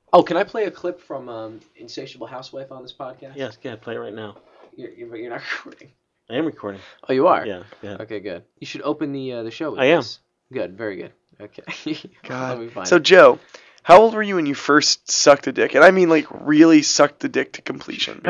Oh, can I play a clip from Insatiable Housewife on this podcast? Yes, go ahead, play it right now. You're not recording. I am recording. Oh, you are? Yeah. Okay, good. You should open the show with I am. this. Good, very good. Okay. God. Let me find So, it. Joe, how old were you when you first sucked a dick? And I mean, like, really sucked the dick to completion.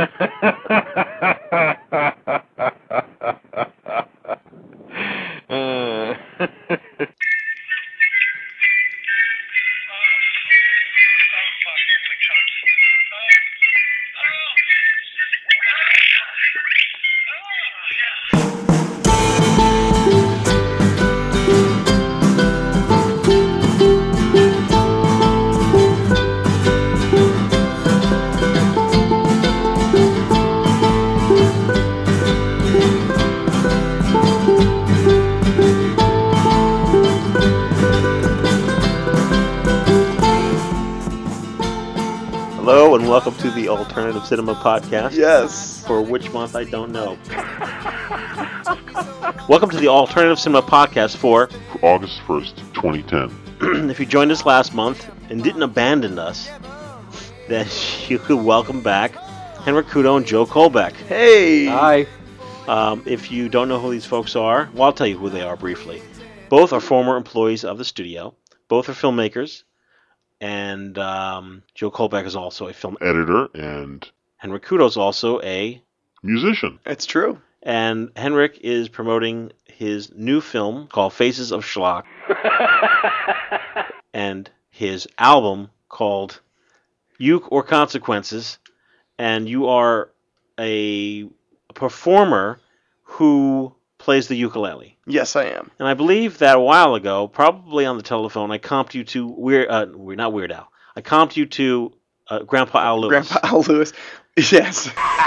Hello and welcome to the Alternative Cinema Podcast. Yes. For which month, I don't know. Welcome to the Alternative Cinema Podcast for August 1st, 2010. if you joined us last month and didn't abandon us, then you could welcome back Henrik Kudo and Joe Kolbeck. Hey. Hi. If you don't know who these folks are, well, I'll tell you who they are briefly. Both are former employees of the studio. Both are filmmakers. And Joe Kolbeck is also a film Editor and Henrik Kudo is also a musician. It's true. And Henrik is promoting his new film called Faces of Schlock and his album called Uke or Consequences. And you are a performer who plays the ukulele. Yes, I am. And I believe that a while ago, probably on the telephone, I comped you to not Weird Al. I comped you to Grandpa Al Lewis. Grandpa Al Lewis. Yes.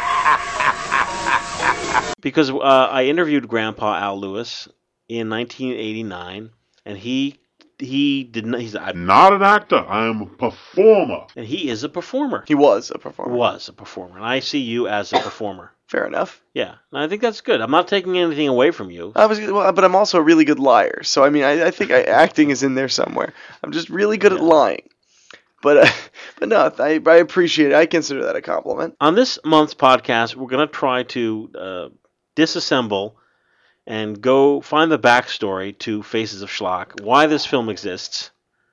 Because I interviewed Grandpa Al Lewis in 1989, and he did not. I'm not an actor. I am a performer. And he is a performer. He was a performer. Was a performer, and I see you as a performer. Fair enough. Yeah, and I think that's good. I'm not taking anything away from you. But I'm also a really good liar. So I mean, I think acting is in there somewhere. I'm just really good at lying. But no, I appreciate it. I consider that a compliment. On this month's podcast, we're going to try to disassemble and go find the backstory to Faces of Schlock, why this film exists.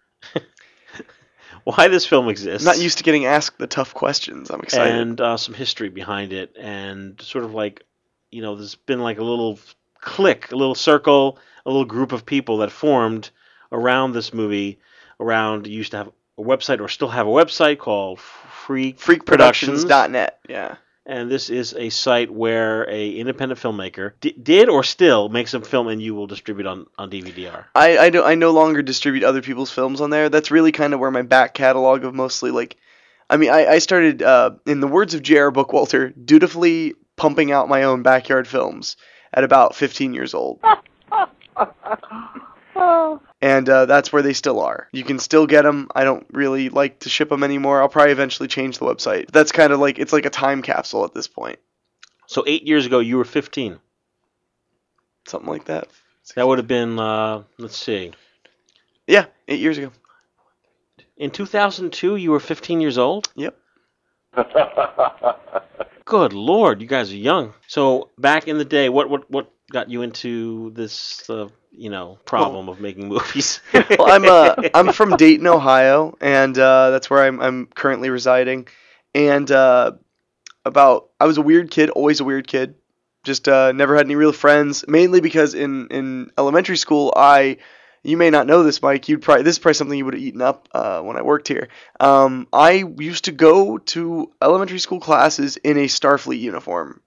Why this film exists. I'm not used to getting asked the tough questions. I'm excited. And some history behind it, and sort of like, there's been like a little clique, a little circle, a little group of people that formed around this movie. You used to have a website, or still have a website called Freakproductions.net. Yeah. And this is a site where a independent filmmaker did or still makes a film, and you will distribute on DVD-R. I no longer distribute other people's films on there. That's really kind of where my back catalog of mostly I started, in the words of J.R. Bookwalter, dutifully pumping out my own backyard films at about 15 years old. And that's where they still are. You can still get them. I don't really like to ship them anymore. I'll probably eventually change the website. But that's kind of it's like a time capsule at this point. So 8 years ago, you were 15. Something like that. That would have been, let's see. Yeah, 8 years ago. In 2002, you were 15 years old? Yep. Good Lord, you guys are young. So back in the day, what got you into this, problem of making movies? Well, I'm from Dayton, Ohio, and that's where I'm currently residing. And I was a weird kid, always a weird kid. Just never had any real friends. Mainly because in elementary school, you may not know this, Mike. This is probably something you would have eaten up when I worked here. I used to go to elementary school classes in a Starfleet uniform.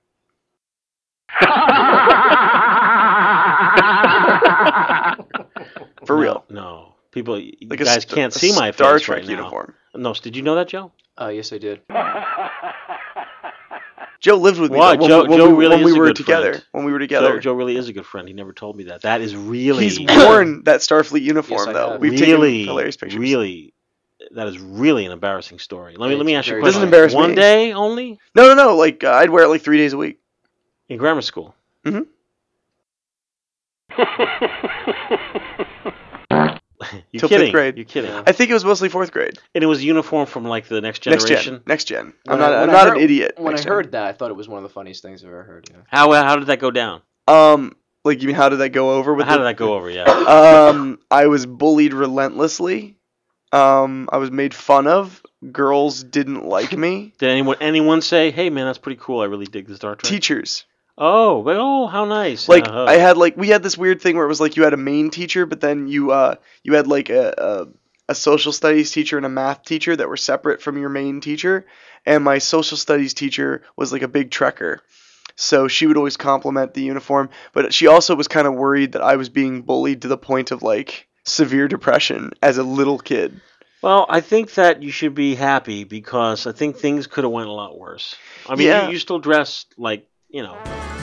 For real. No. People, you Like guys can't see my Star face Trek right uniform. now. No, did you know that, Joe? Yes, I did. Joe lived with me Why? when we were together. When we were together. Joe really is a good friend. He never told me that. That is really... He's worn that Starfleet uniform, Yes, I though. have. We've taken hilarious pictures. That is really an embarrassing story. Let me ask you a It question. doesn't embarrass me. One day only? No. I'd wear it 3 days a week. In grammar school? Mm-hmm. You're till kidding. fifth grade. You're kidding. Yeah. I think it was mostly fourth grade. And it was uniform from like the next generation. Next gen. When I'm I not heard- an idiot. When I Next gen. heard that, I thought it was one of the funniest things I've ever heard. Yeah. How did that go down? Like you mean how did that go over? How did that go over? Yeah. I was bullied relentlessly. I was made fun of. Girls didn't like me. Did anyone say, "Hey, man, that's pretty cool. I really dig the Star Trek"? Teachers. Oh, how nice. Like Uh-huh. we had this weird thing where it was like you had a main teacher, but then you had like a social studies teacher and a math teacher that were separate from your main teacher. And my social studies teacher was like a big Trekker. So she would always compliment the uniform, but she also was kind of worried that I was being bullied to the point of like severe depression as a little kid. Well, I think that you should be happy because I think things could have went a lot worse. I mean, Yeah. you still dressed like, you know,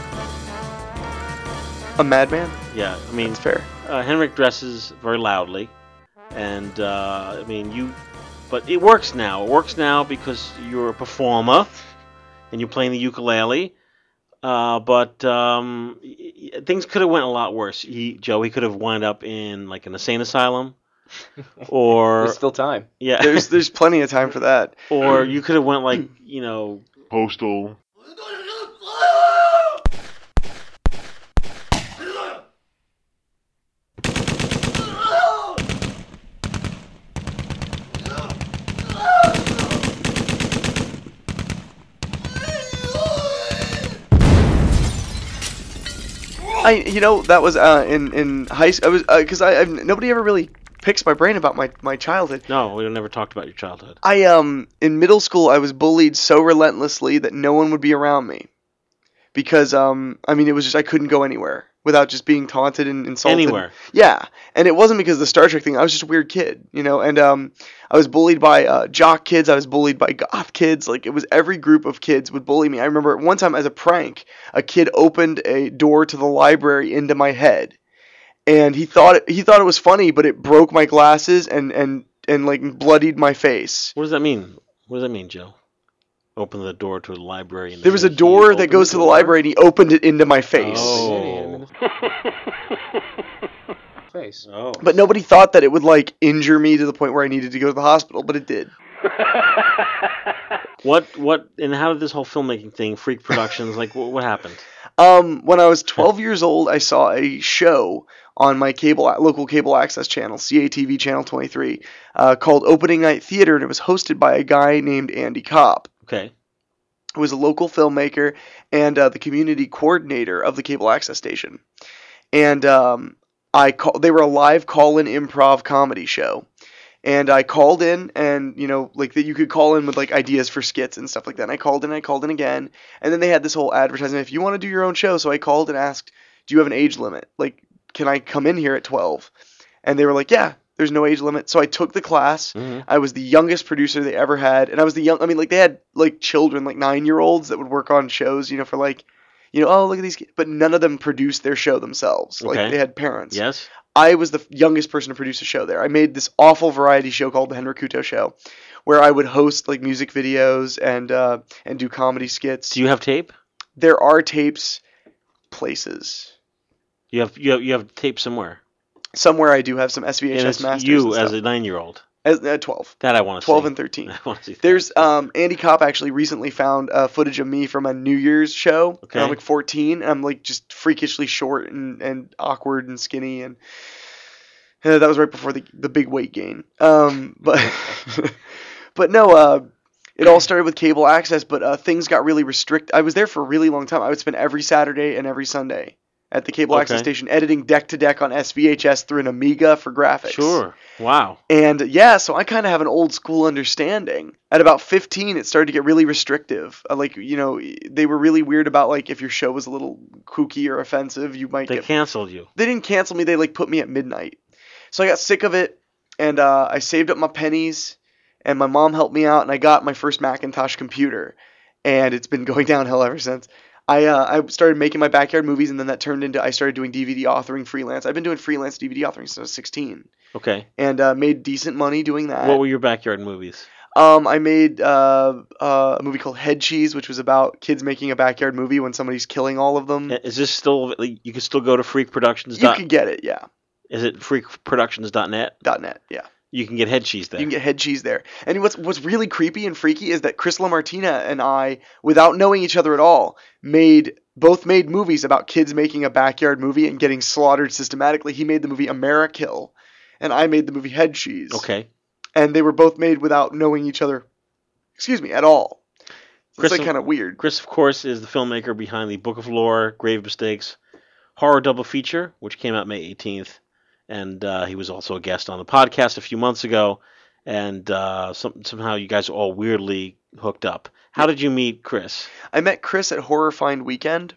A madman? yeah. I mean, That's fair. Henrik dresses very loudly, and I mean, but it works now. It works now because you're a performer and you're playing the ukulele. But things could have went a lot worse. Joey could have wound up in like an insane asylum, or There's still time. yeah, There's plenty of time for that. or you could have went like, you know, Postal. That was in high school. I was because nobody ever really picks my brain about my childhood. no, we never talked about your childhood. In middle school I was bullied so relentlessly that no one would be around me because it was just I couldn't go anywhere without just being taunted and insulted. Anywhere. Yeah, and it wasn't because of the Star Trek thing. I was just a weird kid, and I was bullied by jock kids. I was bullied by goth kids. Like, it was every group of kids would bully me. I remember one time as a prank, a kid opened a door to the library into my head, and he thought it was funny, but it broke my glasses and like bloodied my face. What does that mean? What does that mean, Joe? Open the door to the library. And There was a he door that opened goes to the door? library, and he opened it into my face. Oh. Face. Oh. But nobody thought that it would like injure me to the point where I needed to go to the hospital, but it did. What and how did this whole filmmaking thing, Freak Productions, like what happened? When I was 12 years old, I saw a show on my local cable access channel, CATV Channel 23, called Opening Night Theater, and it was hosted by a guy named Andy Kopp, Okay. who was a local filmmaker and the community coordinator of the cable access station. And they were a live call-in improv comedy show. And I called in, and like that you could call in with like ideas for skits and stuff like that. And I called in again, and then they had this whole advertisement: if you want to do your own show. So I called and asked, "Do you have an age limit? Like, can I come in here at 12?" And they were like, "Yeah, there's no age limit." So I took the class. Mm-hmm. I was the youngest producer they ever had, and I was they had like children, like 9-year-olds that would work on shows, for like, oh, look at these kids. But none of them produced their show themselves. Like, Okay. they had parents. Yes. I was the youngest person to produce a show there. I made this awful variety show called The Henrik Kuto Show, where I would host like music videos and do comedy skits. Do you have tape? There are tapes places. You have tape somewhere. Somewhere I do have some SVHS And it's masters. you and as stuff. a 9-year-old. As 12. That I want to 12 see. and 13. I want to see. There's Andy Kopp actually recently found footage of me from a New Year's show. Okay. I'm like 14, and I'm like just freakishly short and awkward and skinny, and that was right before the big weight gain. But no, it all started with cable access, but things got really restricted. I was there for a really long time. I would spend every Saturday and every Sunday at the cable access station editing deck to deck on SVHS through an Amiga for graphics. Sure. Wow. And yeah, so I kind of have an old school understanding. At about 15, it started to get really restrictive. They were really weird about like if your show was a little kooky or offensive, you might They get. canceled you. They didn't cancel me. They like put me at midnight. So I got sick of it, and I saved up my pennies, and my mom helped me out, and I got my first Macintosh computer, and it's been going downhill ever since. I started making my backyard movies, and then that turned into I started doing DVD authoring freelance. I've been doing freelance DVD authoring since I was 16, Okay. and made decent money doing that. What were your backyard movies? I made a movie called Head Cheese, which was about kids making a backyard movie when somebody's killing all of them. Is this still? You can still go to Freak Productions. You could get it, yeah. Is it freakproductions.net? .net, yeah. You can get head cheese there. You can get head cheese there. And what's really creepy and freaky is that Chris LaMartina and I, without knowing each other at all, both made movies about kids making a backyard movie and getting slaughtered systematically. He made the movie Amerikill, and I made the movie Head Cheese. Okay. And they were both made without knowing each other, at all. So it's like kind of weird. Chris, of course, is the filmmaker behind the Book of Lore, Grave Mistakes, horror double feature, which came out May 18th. And he was also a guest on the podcast a few months ago. And somehow you guys are all weirdly hooked up. How did you meet Chris? I met Chris at Horror Find Weekend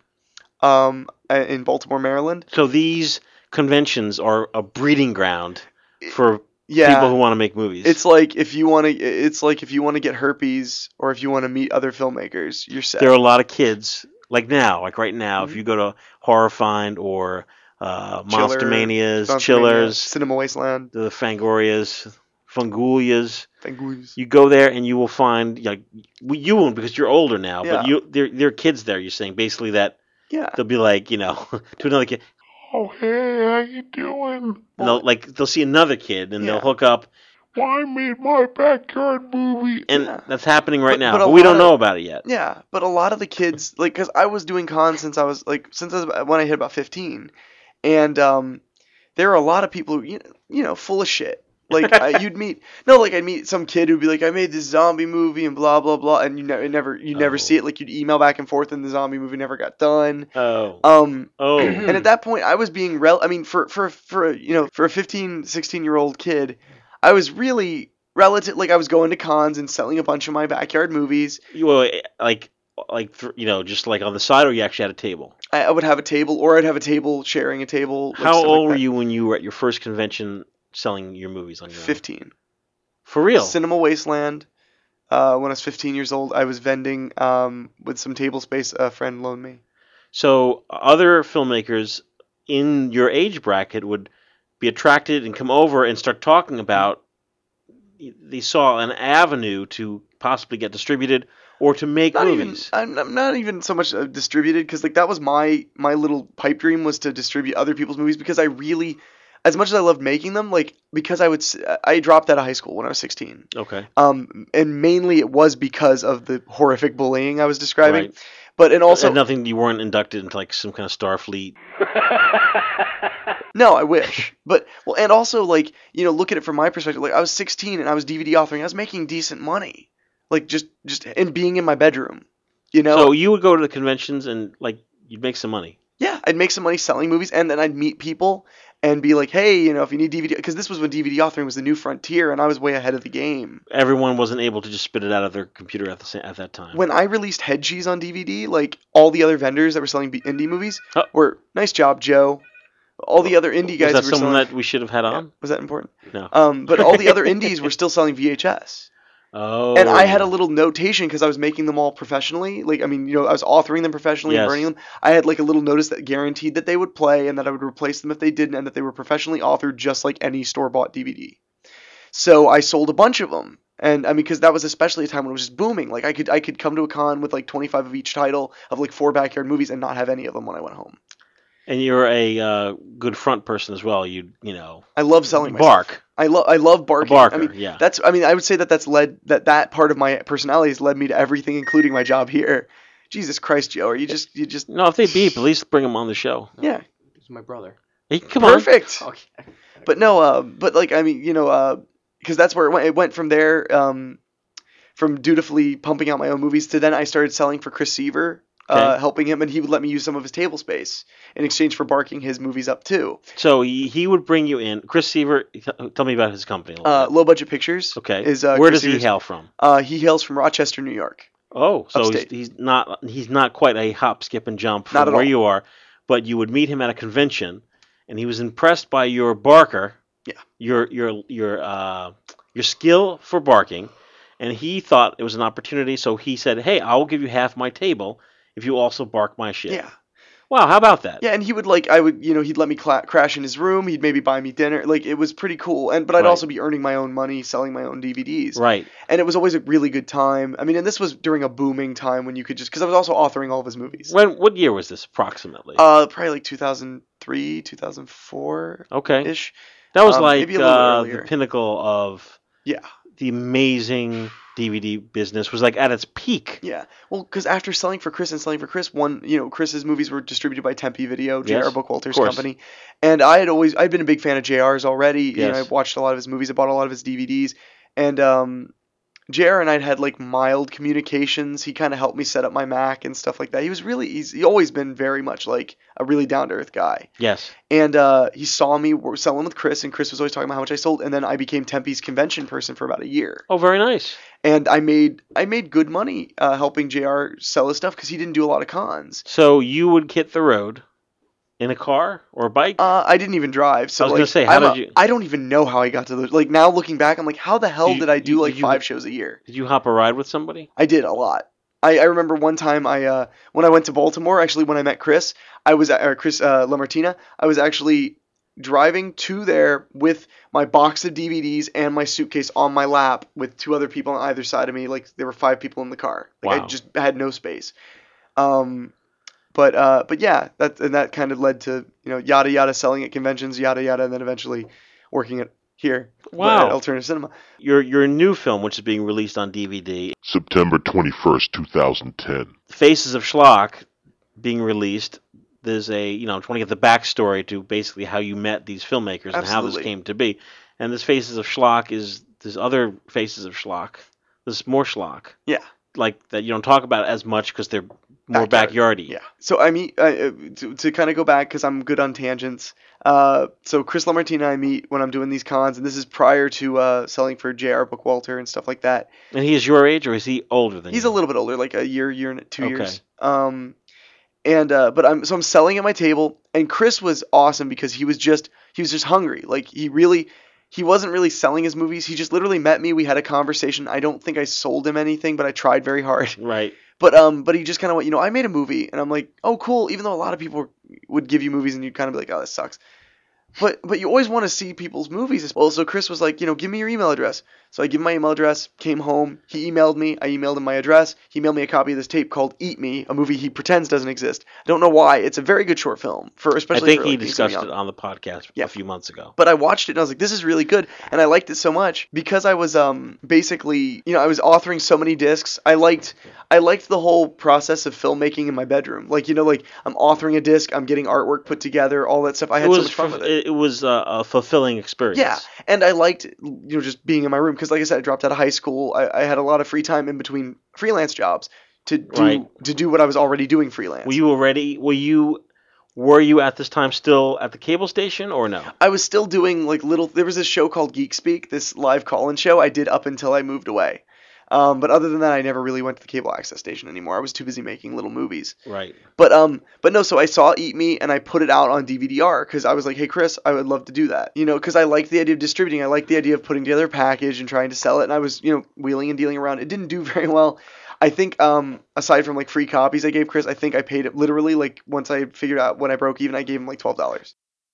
in Baltimore, Maryland. So these conventions are a breeding ground for people who want to make movies. It's like if you want to get herpes or if you want to meet other filmmakers, you're set. There are a lot of kids right now. Mm-hmm. If you go to Horror Find or Monster Manias, Chillers, Cinema Wasteland, the Fangorias, Fungulias. You go there and you will find you won't because you're older now, but there are kids there. You're saying basically that they'll be like to another kid. Oh hey, how you doing? And they'll see another kid and they'll hook up. Well, I made my backyard movie. And that's happening right now, but we don't know about it yet. Yeah, but a lot of the kids, because I was doing cons since when I hit about 15, and there are a lot of people who, full of shit. Like I'd meet some kid who'd be like, I made this zombie movie and blah blah blah, and you never see it. Like you'd email back and forth, and the zombie movie never got done. And at that point, I was being for a 15, 16-year-old kid, I was really relative. Like I was going to cons and selling a bunch of my backyard movies. Well, just like on the side, or you actually had a table? I would have a table, or I'd have a table sharing a table. How old were you when you were at your first convention selling your movies on your own? 15. For real? Cinema Wasteland. When I was 15 years old, I was vending with some table space a friend loaned me. So other filmmakers in your age bracket would be attracted and come over and start talking about they saw an avenue to possibly get distributed or to make movies. I'm not even so much distributed, because that was my little pipe dream, was to distribute other people's movies, because I really, as much as I loved making them, because I dropped out of high school when I was 16. Okay. And mainly it was because of the horrific bullying I was describing. Right. And also nothing, you weren't inducted into some kind of Starfleet. No, I wish. And also look at it from my perspective. I was 16 and I was DVD authoring. I was making decent money. Just and being in my bedroom. So you would go to the conventions and you'd make some money. Yeah, I'd make some money selling movies, and then I'd meet people and be like, hey, if you need DVD, because this was when DVD authoring was the new frontier, and I was way ahead of the game. Everyone wasn't able to just spit it out of their computer at that time. When I released Head Cheese on DVD, all the other vendors that were selling indie movies were, nice job, Joe. All the other indie guys. Was that someone that we should have had on? Yeah. Was that important? No. But all the other indies were still selling VHS. Oh. And I had a little notation, because I was making them all professionally. I was authoring them professionally and burning them. I had a little notice that guaranteed that they would play and that I would replace them if they didn't, and that they were professionally authored just like any store-bought DVD. So I sold a bunch of them. And because that was especially a time when it was just booming. I could come to a con with 25 of each title of 4 backyard movies and not have any of them when I went home. And you're a good front person as well. I love selling myself. Bark. I love barking. A barker, yeah. I would say that's led that part of my personality has led me to everything, including my job here. Jesus Christ, Joe, are you just No, if they beep, at least bring them on the show. Yeah. He's my brother. Hey, come on. Perfect. Okay. But no, because that's where it went from there, from dutifully pumping out my own movies to then I started selling for Chris Seaver. Helping him, and he would let me use some of his table space in exchange for barking his movies up too. So he would bring you in. Chris Seaver, tell me about his company. Low Budget Pictures. Okay. Where does he hail from? He hails from Rochester, New York. Oh, so he's not quite a hop, skip, and jump from where you are, but you would meet him at a convention, and he was impressed by your barker. Yeah. Your skill for barking, and he thought it was an opportunity. So he said, "Hey, I will give you half my table if you also bark my shit." Yeah. Wow, how about that? Yeah, and he would he'd let me crash in his room. He'd maybe buy me dinner. It was pretty cool. But I'd also be earning my own money selling my own DVDs. Right. And it was always a really good time. And this was during a booming time when you could just, because I was also authoring all of his movies. What year was this approximately? Probably 2003, 2003, 2004 Okay. ish. That was like maybe a little earlier. the pinnacle of Yeah. the amazing DVD business was like at its peak. Yeah, well, because after Selling for Chris and Selling for Chris, Chris's movies were distributed by Tempe Video, J.R. Yes, Bookwalter's of course. company, and I'd been a big fan of JR's already. You know, Yes. I've watched a lot of his movies, I bought a lot of his DVDs, and JR and I had like mild communications. He kind of helped me set up my Mac and stuff like that. He's always been very much like a really down to earth guy. Yes. And he saw me selling with Chris, and Chris was always talking about how much I sold. And then I became Tempe's convention person for about a year. Oh, very nice. And I made good money helping JR sell his stuff because he didn't do a lot of cons. So you would hit the road in a car or a bike? I didn't even drive. So I was like, gonna say, how did you? I don't even know how I got to those. Like now looking back, I'm like, how the hell did I do like did you- 5 shows a year? Did you hop a ride with somebody? I did a lot. I remember one time when I went to Baltimore, actually when I met Chris, Chris LaMartina, I was actually driving to there with my box of DVDs and my suitcase on my lap with 2 other people on either side of me. Like there were 5 people in the car. Like Wow. I just had no space. But yeah, that kind of led to yada yada selling at conventions, yada yada, and then eventually working at here. Wow. At Alternative Cinema. Your new film, which is being released on DVD, September 21st, 2010. Faces of Schlock, being released. There's trying to get the backstory to basically how you met these filmmakers and how this Absolutely. came to be. And this Faces of Schlock there's other Faces of Schlock. There's more Schlock. Yeah. Like that you don't talk about as much because they're more backyardy. Yeah. So I meet to kind of go back because I'm good on tangents. So Chris LaMartina I meet when I'm doing these cons, and this is prior to selling for J.R. Bookwalter and stuff like that. And he is your age, or is he older than you? He's a little bit older, like a year and 2 Okay. years. But I'm selling at my table, and Chris was awesome because he was just hungry. Like he wasn't really selling his movies. He just literally met me. We had a conversation. I don't think I sold him anything, but I tried very hard. Right. But he just kind of went, I made a movie, and I'm like, oh cool. Even though a lot of people would give you movies, and you'd kind of be like, oh, this sucks. But you always want to see people's movies as well. So Chris was like, give me your email address. So I give him my email address, came home, he emailed me, I emailed him my address, he emailed me a copy of this tape called Eat Me, a movie he pretends doesn't exist. I don't know why. It's a very good short film, especially I think for, he like, being so discussed young. it on the podcast Yeah. a few months ago. But I watched it and I was like, this is really good. And I liked it so much because I was basically, I was authoring so many discs. I liked the whole process of filmmaking in my bedroom. Like, I'm authoring a disc, I'm getting artwork put together, all that stuff. I had so much fun with it. It was a fulfilling experience. Yeah, and I liked, just being in my room because, like I said, I dropped out of high school. I had a lot of free time in between freelance jobs to do what I was already doing freelance. Were you at this time still at the cable station or no? I was still doing there was this show called Geek Speak, this live call-in show I did up until I moved away. But other than that, I never really went to the cable access station anymore. I was too busy making little movies. Right. But no, so I saw Eat Me and I put it out on DVD-R because I was like, hey Chris, I would love to do that. Because I liked the idea of distributing. I liked the idea of putting together a package and trying to sell it. And I was, wheeling and dealing around. It didn't do very well. I think aside from like free copies I gave Chris, I think I paid it literally like once I figured out when I broke even, I gave him like $12.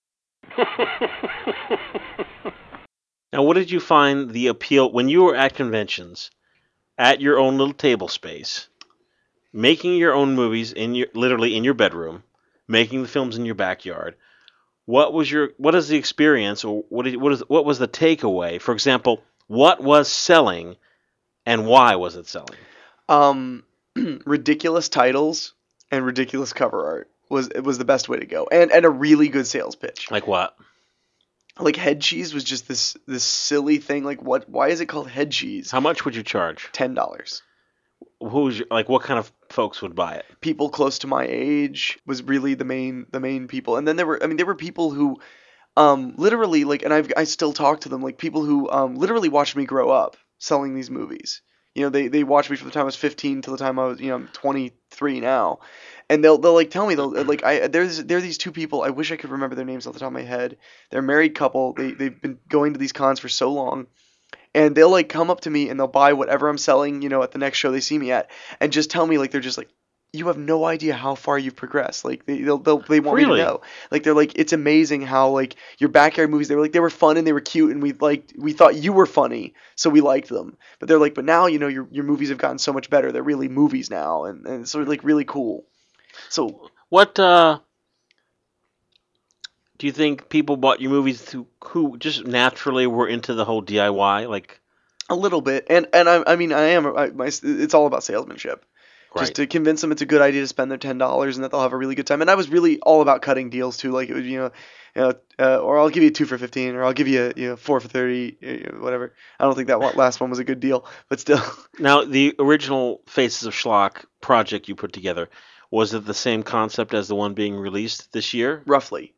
Now, what did you find the appeal when you were at conventions, at your own little table space, making your own movies literally in your bedroom, making the films in your backyard? What is the experience, or what was the takeaway? For example, what was selling, and why was it selling? Ridiculous titles and ridiculous cover art was the best way to go, and a really good sales pitch. Like what? Like Head Cheese was just this silly thing. Like what? Why is it called Head Cheese? How much would you charge? $10. What kind of folks would buy it? People close to my age was really the main people, and then there were people who, literally and I still talk to them, like people who literally watched me grow up selling these movies. They watched me from the time I was 15 till the time I was, I'm 23 now. And they'll like tell me there are these 2 people, I wish I could remember their names off the top of my head. They're a married couple. They've been going to these cons for so long. And they'll like come up to me and they'll buy whatever I'm selling, at the next show they see me at, and just tell me, like, they're just like, you have no idea how far you've progressed. Like they want me to know. Like they're like, it's amazing how like your backyard movies, they were fun and they were cute and we thought you were funny, so we liked them. But they're like, but now your movies have gotten so much better. They're really movies now, and it's sort of like really cool. So what Do you think people bought your movies who just naturally were into the whole DIY? Like, A little bit, and I mean I am it's all about salesmanship. Just right. to convince them it's a good idea to spend their $10 and that they'll have a really good time. And I was really all about cutting deals too, like it was, or I'll give you 2 for $15, or I'll give you 4 for $30, whatever. I don't think that last one was a good deal, but still. Now, the original Faces of Schlock project you put together, was it the same concept as the one being released this year? Roughly.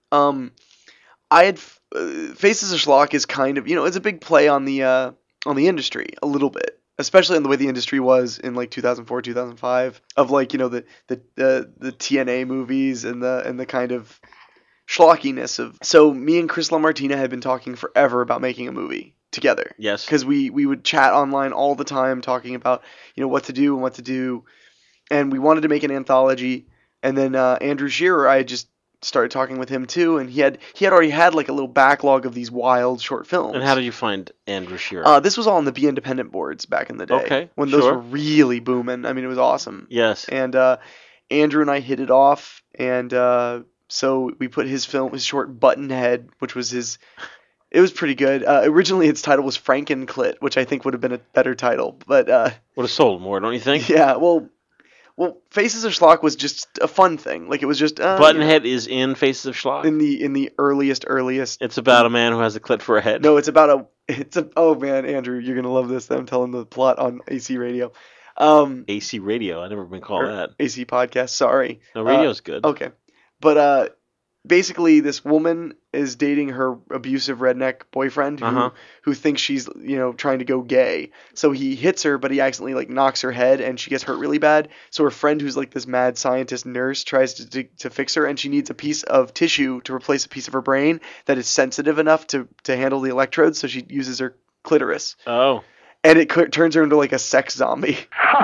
I had Faces of Schlock is kind of, it's a big play on the industry a little bit. Especially in the way the industry was in like 2004, 2005, of like the TNA movies and the kind of schlockiness of. So me and Chris LaMartina had been talking forever about making a movie together. Yes. Because we would chat online all the time talking about what to do and what to do, and we wanted to make an anthology. And then Andrew Shearer, I just started talking with him too, and he had already had like a little backlog of these wild short films. And how did you find Andrew Shearer? This was all on the Be Independent boards back in the day. Okay, when those sure. were really booming. I mean, it was awesome. Yes. And Andrew and I hit it off, and so we put his short Buttonhead, which was his. It was pretty good. Originally, its title was Frankenclit, which I think would have been a better title, but would have sold more, don't you think? Yeah. Well, Faces of Schlock was just a fun thing. Like it was just Buttonhead is in Faces of Schlock. in the earliest. It's about a man who has a clit for a head. No, it's about oh man, Andrew, you're gonna love this. I'm telling the plot on AC Radio. AC Radio. I've never been called that. AC podcast. Sorry. No, radio's good. Okay, but basically, this woman is dating her abusive redneck boyfriend who thinks she's trying to go gay. So he hits her, but he accidentally like knocks her head, and she gets hurt really bad. So her friend, who's like this mad scientist nurse, tries to fix her, and she needs a piece of tissue to replace a piece of her brain that is sensitive enough to handle the electrodes. So she uses her clitoris. Oh. And it turns her into like a sex zombie.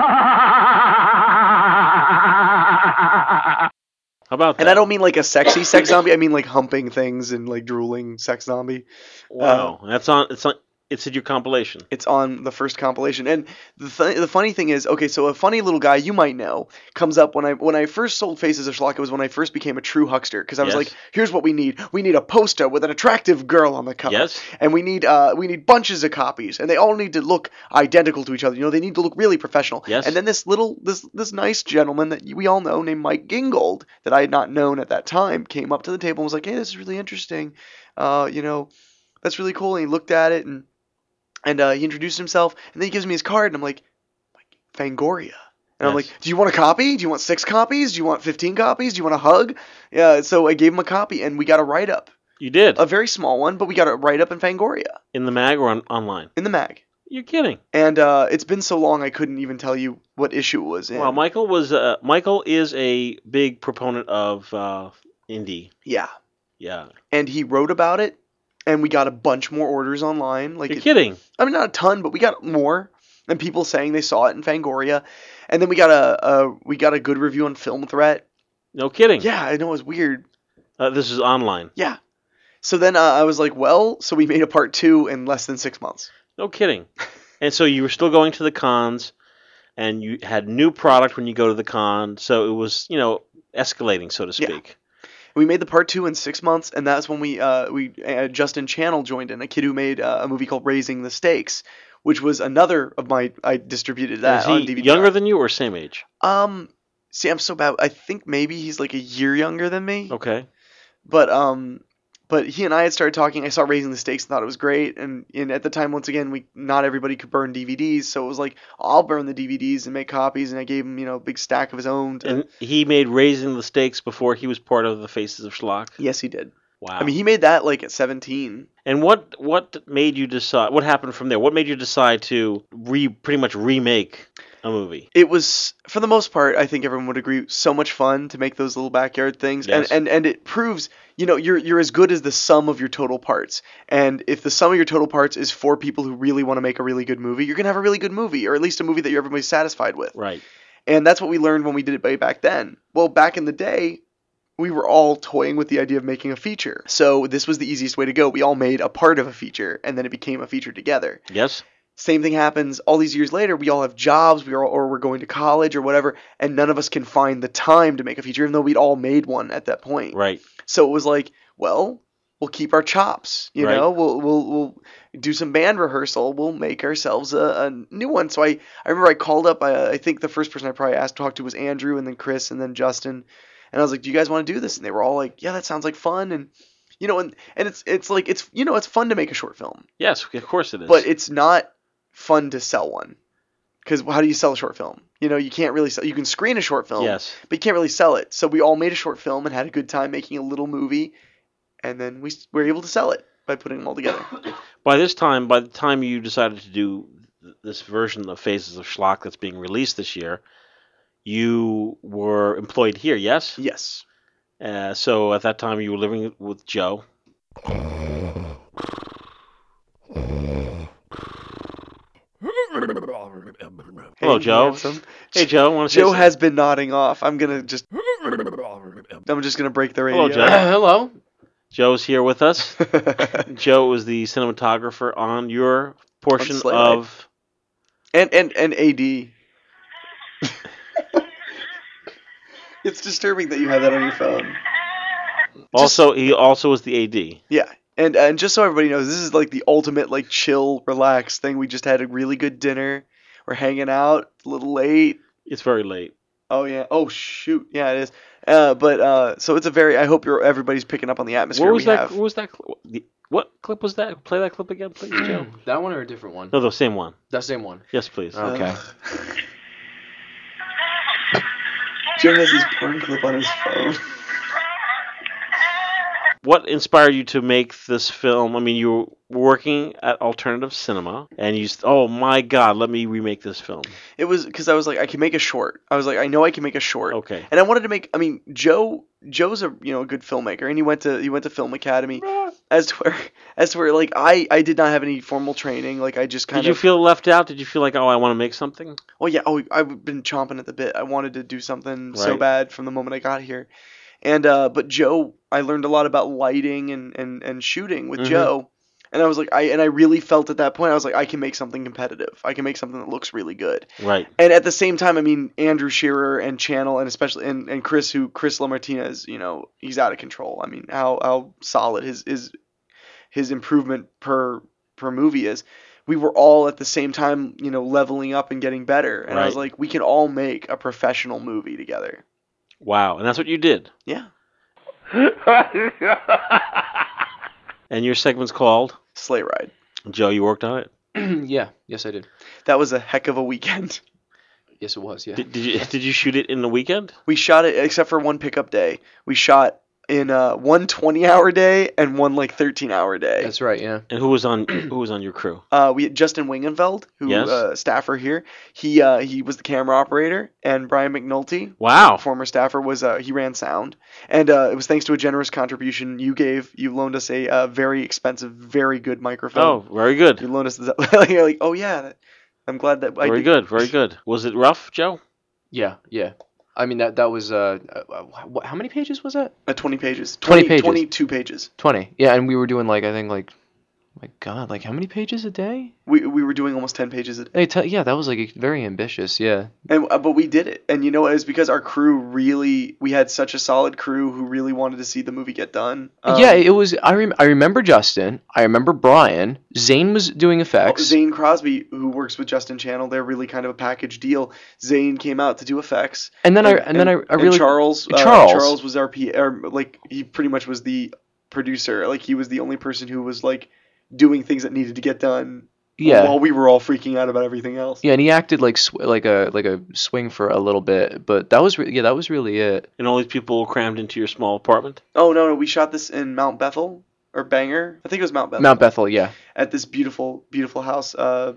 How about that? And I don't mean like a sexy sex zombie. I mean like humping things and like drooling sex zombie. Wow. It's in your compilation. It's on the first compilation. And the funny thing is, okay, so a funny little guy you might know comes up when I first sold Faces of Schlock. It was when I first became a true huckster, because I was like, here's what we need. We need a poster with an attractive girl on the cover. Yes. And we need bunches of copies, and they all need to look identical to each other. They need to look really professional. Yes. And then this nice gentleman that we all know named Mike Gingold, that I had not known at that time, came up to the table and was like, hey, this is really interesting. That's really cool. And he looked at it and he introduced himself, and then he gives me his card, and I'm like Fangoria. And I'm like, do you want a copy? Do you want 6 copies? Do you want 15 copies? Do you want a hug? Yeah, so I gave him a copy, and we got a write-up. You did? A very small one, but we got a write-up in Fangoria. In the mag or online? In the mag. You're kidding. And it's been so long I couldn't even tell you what issue it was in. Well, Michael is a big proponent of indie. Yeah. Yeah. And he wrote about it, and we got a bunch more orders online. You're kidding. I mean, not a ton, but we got more. And people saying they saw it in Fangoria. And then we got a good review on Film Threat. No kidding. Yeah, I know, it was weird. This is online. Yeah. So then I was like, so we made a part 2 in less than 6 months. No kidding. And so you were still going to the cons, and you had new product when you go to the con, so it was, escalating, so to speak. Yeah. We made the part 2 in 6 months, and that's when we Justin Channel joined in, a kid who made a movie called Raising the Stakes, which was another of I distributed that on Is he DVD. younger than you or same age? See, I'm so bad. I think maybe he's like a year younger than me. Okay. But he and I had started talking. I saw Raising the Stakes and thought it was great. And at the time, once again, not everybody could burn DVDs. So it was like, I'll burn the DVDs and make copies. And I gave him, a big stack of his own. And he made Raising the Stakes before he was part of the Faces of Schlock? Yes, he did. Wow. I mean, he made that like at 17. And what made you decide? What happened from there? What made you decide to pretty much remake a movie? It was, for the most part, I think everyone would agree, so much fun to make those little backyard things. Yes. And it proves, you're as good as the sum of your total parts. And if the sum of your total parts is 4 people who really want to make a really good movie, you're going to have a really good movie, or at least a movie that everybody's satisfied with. Right. And that's what we learned when we did it way back then. Well, back in the day, we were all toying with the idea of making a feature. So this was the easiest way to go. We all made a part of a feature, and then it became a feature together. Yes. Same thing happens all these years later. We all have jobs, or we're going to college or whatever, and none of us can find the time to make a feature, even though we'd all made one at that point. Right. So it was like, well, we'll keep our chops. You Right. know, we'll do some band rehearsal. We'll make ourselves a new one. So I remember I called up. I think the first person I probably talked to was Andrew, and then Chris, and then Justin. And I was like, "Do you guys want to do this?" And they were all like, "Yeah, that sounds like fun." And you know, and it's like it's fun to make a short film, Yes, of course it is. but it's not fun to sell one. Because how do you sell a short film? You know, you can't really sell. You can screen a short film, yes. but you can't really sell it. So we all made a short film and had a good time making a little movie, and then we were able to sell it by putting them all together. By the time you decided to do this version of Phases of Schlock that's being released this year, you were employed here, yes? Yes. So at that time you were living with Joe. Hello, Joe. Handsome. Hey, Joe. Want to Joe has been nodding off. I'm just gonna break the radio. Hello, Joe. Hello. Joe's here with us. Joe was the cinematographer on your portion Sleigh Ride. of. and AD. It's disturbing that you have that on your phone. Also, he also was the AD. Yeah. And just so everybody knows, this is like the ultimate like chill, relaxed thing. We just had a really good dinner. We're hanging out. A little late. It's very late. Oh yeah. Oh shoot. Yeah, it is. So it's a very. I hope everybody's picking up on the atmosphere What was we that? have. What was that? What clip was that? Play that clip again, please, Joe. That one or a different one? No, the same one. That same one. Yes, please. Okay. Joe has his porn clip on his phone. What inspired you to make this film? I mean, you were working at Alternative Cinema, and you said, "Oh my God, let me remake this film." It was because I was like, I can make a short. I was like, I know I can make a short. Okay. And I wanted to make. I mean, Joe's a a good filmmaker, and he went to Film Academy. As to where like I did not have any formal training. Like I just kind Did you of. feel left out? Did you feel like, oh, I want to make something? Well, yeah. Oh, I've been chomping at the bit. I wanted to do something so Right. bad from the moment I got here. And but Joe, I learned a lot about lighting and shooting with Mhm. Joe. And I was like, I really felt at that point, I was like, I can make something competitive. I can make something that looks really good. Right. And at the same time, I mean, Andrew Shearer and Channel, and especially and Chris LaMartinez, he's out of control. I mean, how solid his improvement per movie is. We were all at the same time, leveling up and getting better. And I was Right. like, we can all make a professional movie together. Wow. And that's what you did. Yeah. And your segment's called Sleigh Ride. Joe. You worked on it. Yeah. Yes, I did. That was a heck of a weekend. Yes, it was. Yeah. Did you shoot it in the weekend? We shot it, except for one pickup day. We shot in one 20-hour day and one 13-hour day. That's right. Yeah. And who was on your crew? We had Justin Wingenfeld, who Yes. staffer here. He was the camera operator, and Brian McNulty, Wow. former staffer, was he ran sound. And it was thanks to a generous contribution you gave. You loaned us a very expensive, very good microphone. Oh, very good. You loaned us that. You're like, oh yeah, I'm glad that I Very did. good. Very good. Was it rough, Joe? Yeah. Yeah. I mean that was how many pages was that? 20 pages. 20 pages. 22 pages. 20. Yeah, and we were doing I think my God, how many pages a day? We were doing almost 10 pages a day. Yeah, that was very ambitious. Yeah. And but we did it. And it was because our crew we had such a solid crew who really wanted to see the movie get done. Yeah, it was. I remember Justin. I remember Brian. Zane was doing effects. Zane Crosby, who works with Justin Channel, they're really kind of a package deal. Zane came out to do effects. And then I really Charles was our he pretty much was the producer. He was the only person who was doing things that needed to get done. Yeah. While we were all freaking out about everything else. Yeah, and he acted like a swing for a little bit, but that was really it. And all these people crammed into your small apartment? Oh no, we shot this in Mount Bethel or Bangor. I think it was Mount Bethel. Mount Bethel, yeah. At this beautiful house.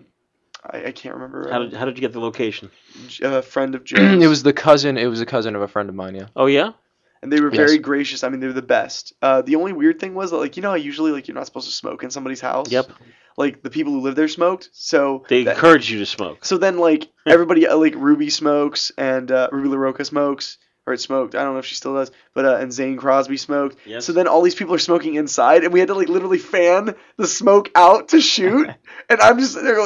I can't remember. How did you get the location? A friend of Joe's. It was a cousin of a friend of mine, yeah. Oh, yeah? And they were Yes. very gracious. I mean, they were the best. The only weird thing was that, how usually you're not supposed to smoke in somebody's house. Yep. The people who live there smoked. So They encouraged you to smoke. So then everybody Ruby smokes and Ruby LaRocca smokes. Or it smoked. I don't know if she still does. But and Zane Crosby smoked. Yes. So then all these people are smoking inside, and we had to literally fan the smoke out to shoot. And I'm just there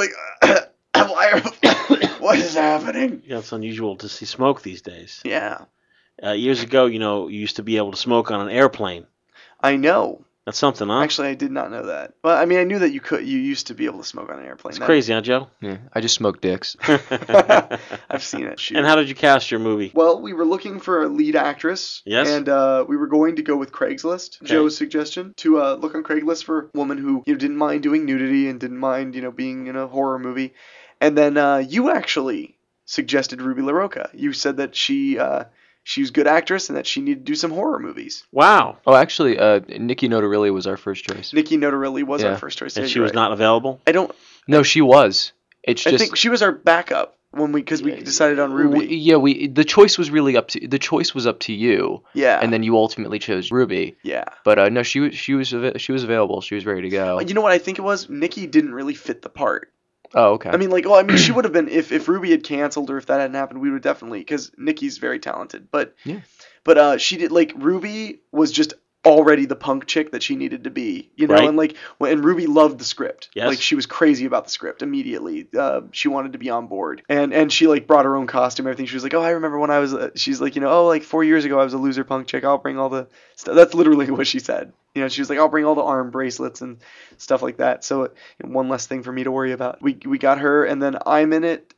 what is happening? Yeah, it's unusual to see smoke these days. Yeah, Years ago, you used to be able to smoke on an airplane. I know. That's something, huh? Actually, I did not know that. Well, I mean, I knew that you used to be able to smoke on an airplane. It's crazy, huh, Joe? Yeah, I just smoke dicks. I've seen it. Shoot. And how did you cast your movie? Well, we were looking for a lead actress. Yes. And we were going to go with Craigslist. Okay. Joe's suggestion to look on Craigslist for a woman who didn't mind doing nudity and didn't mind being in a horror movie. And then you actually suggested Ruby LaRocca. You said that she was a good actress and that she needed to do some horror movies. Wow. Oh, actually, Nikki Notarilli was our first choice. Nikki Notarilli was Yeah. our first choice. And Yeah, she you're was right. not available? No, she was. It's I just think she was our backup because we decided on Ruby. the choice was really up to you, Yeah. and then you ultimately chose Ruby. Yeah. But no, she was available. She was ready to go. You know what I think it was? Nikki didn't really fit the part. Oh, okay. I mean, she would have been if Ruby had canceled or if that hadn't happened, we would definitely, because Nikki's very talented. But Yeah. But she did, Ruby was just already the punk chick that she needed to be, Right. and Ruby loved the script. Yes. She was crazy about the script immediately. She wanted to be on board, and she brought her own costume, and everything. She was like, oh, I remember when I was, she's like, 4 years ago I was a loser punk chick. I'll bring all the stuff. That's literally what she said. She was like, I'll bring all the arm bracelets and stuff like that. So one less thing for me to worry about. We got her, and then I'm in it.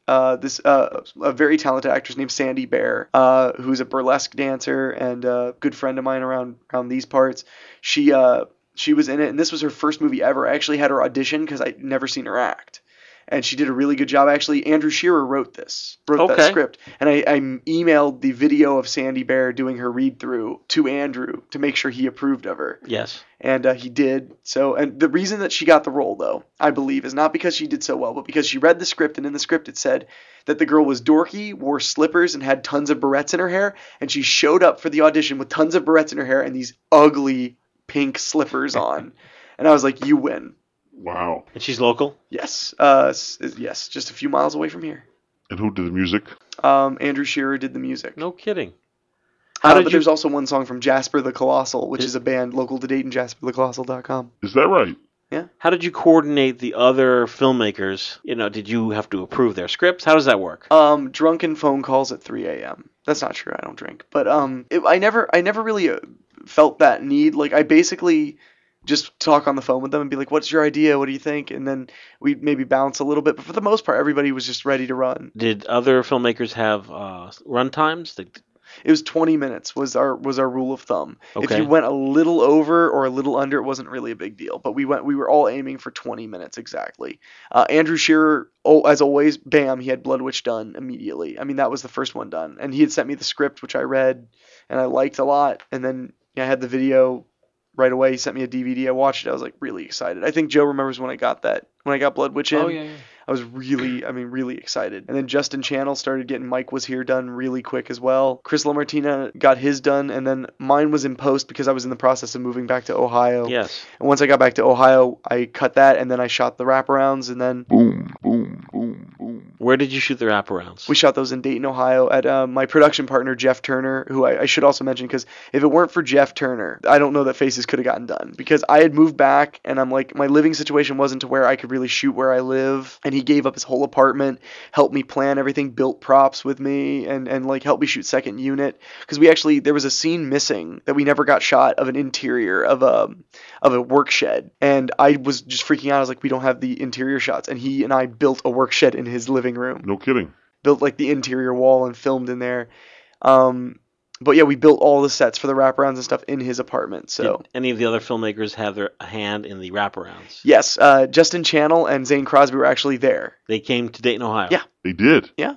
A very talented actress named Sandy Bear, who's a burlesque dancer and a good friend of mine around these parts. She was in it, and this was her first movie ever. I actually had her audition because I'd never seen her act. And she did a really good job. Actually, Andrew Shearer wrote that script. And I emailed the video of Sandy Bear doing her read-through to Andrew to make sure he approved of her. Yes. And he did. So, and the reason that she got the role, though, I believe, is not because she did so well, but because she read the script, and in the script it said that the girl was dorky, wore slippers, and had tons of barrettes in her hair. And she showed up for the audition with tons of barrettes in her hair and these ugly pink slippers on. And I was like, you win. Wow. And she's local? Yes. Yes, just a few miles away from here. And who did the music? Andrew Shearer did the music. No kidding. How did but you... there's also one song from Jasper the Colossal, which is a band local to Dayton, jasperthecolossal.com. Is that right? Yeah. How did you coordinate the other filmmakers? Did you have to approve their scripts? How does that work? Drunken phone calls at 3 a.m. That's not true. I don't drink. But I never really felt that need. I basically just talk on the phone with them and be like, what's your idea? What do you think? And then we'd maybe bounce a little bit. But for the most part, everybody was just ready to run. Did other filmmakers have run times? It was 20 minutes was our rule of thumb. Okay. If you went a little over or a little under, it wasn't really a big deal. But we were all aiming for 20 minutes exactly. Andrew Shearer, as always, bam, he had Blood Witch done immediately. I mean, that was the first one done. And he had sent me the script, which I read and I liked a lot. And then I had the video right away. He sent me a DVD. I watched it. I was really excited. I think Joe remembers when I got Blood Witch in. Oh yeah. I was really excited. And then Justin Channel started getting Mike Was Here done really quick as well. Chris LaMartina got his done, and then mine was in post because I was in the process of moving back to Ohio. Yes. And once I got back to Ohio, I cut that, and then I shot the wraparounds, and then Boom, boom, boom, boom. Where did you shoot the wraparounds? we shot those in Dayton, Ohio at my production partner, Jeff Turner, who I should also mention, because if it weren't for Jeff Turner, I don't know that Faces could have gotten done, because I had moved back, and I'm my living situation wasn't to where I could really shoot where I live, and he gave up his whole apartment, helped me plan everything, built props with me, and helped me shoot second unit, because there was a scene missing that we never got shot of an interior of a work shed, and I was just freaking out. I was like, we don't have the interior shots, and he and I built a work shed in his living room. No kidding. Built the interior wall and filmed in there. But yeah, we built all the sets for the wraparounds and stuff in his apartment. So Did any of the other filmmakers have their hand in the wraparounds? yes, Justin Channel and Zane Crosby were actually there. They came to Dayton, Ohio? Yeah. They did. Yeah.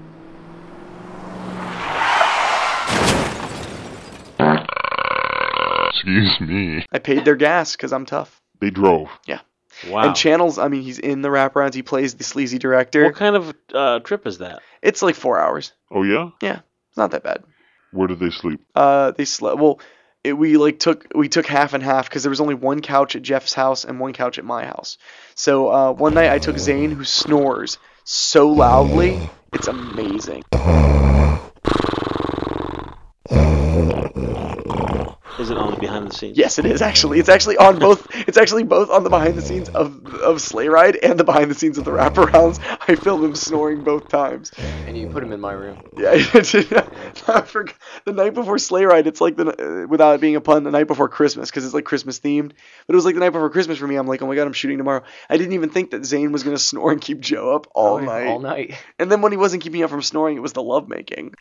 Excuse me. I paid their gas because I'm tough. They drove. Wow. And Channel's, he's in the wraparounds. He plays the sleazy director. What kind of trip is that? It's 4 hours. Oh yeah? It's not that bad. Where did they sleep? They slept. Well, we took half and half because there was only one couch at Jeff's house and one couch at my house. So one night I took Zane, who snores so loudly, it's amazing. Is it on the behind the scenes? Yes, it is actually. It's actually on both. It's actually both on the behind the scenes of Sleigh Ride and the behind the scenes of the wraparounds. I filmed him snoring both times. And you put him in my room. Yeah, I forgot. The night before Sleigh Ride, it's like without it being a pun, the night before Christmas, because it's like Christmas themed. But it was like the night before Christmas for me. I'm like, oh my god, I'm shooting tomorrow. I didn't even think that Zane was gonna snore and keep Joe up all night. All night. And then when he wasn't keeping up from snoring, it was the lovemaking.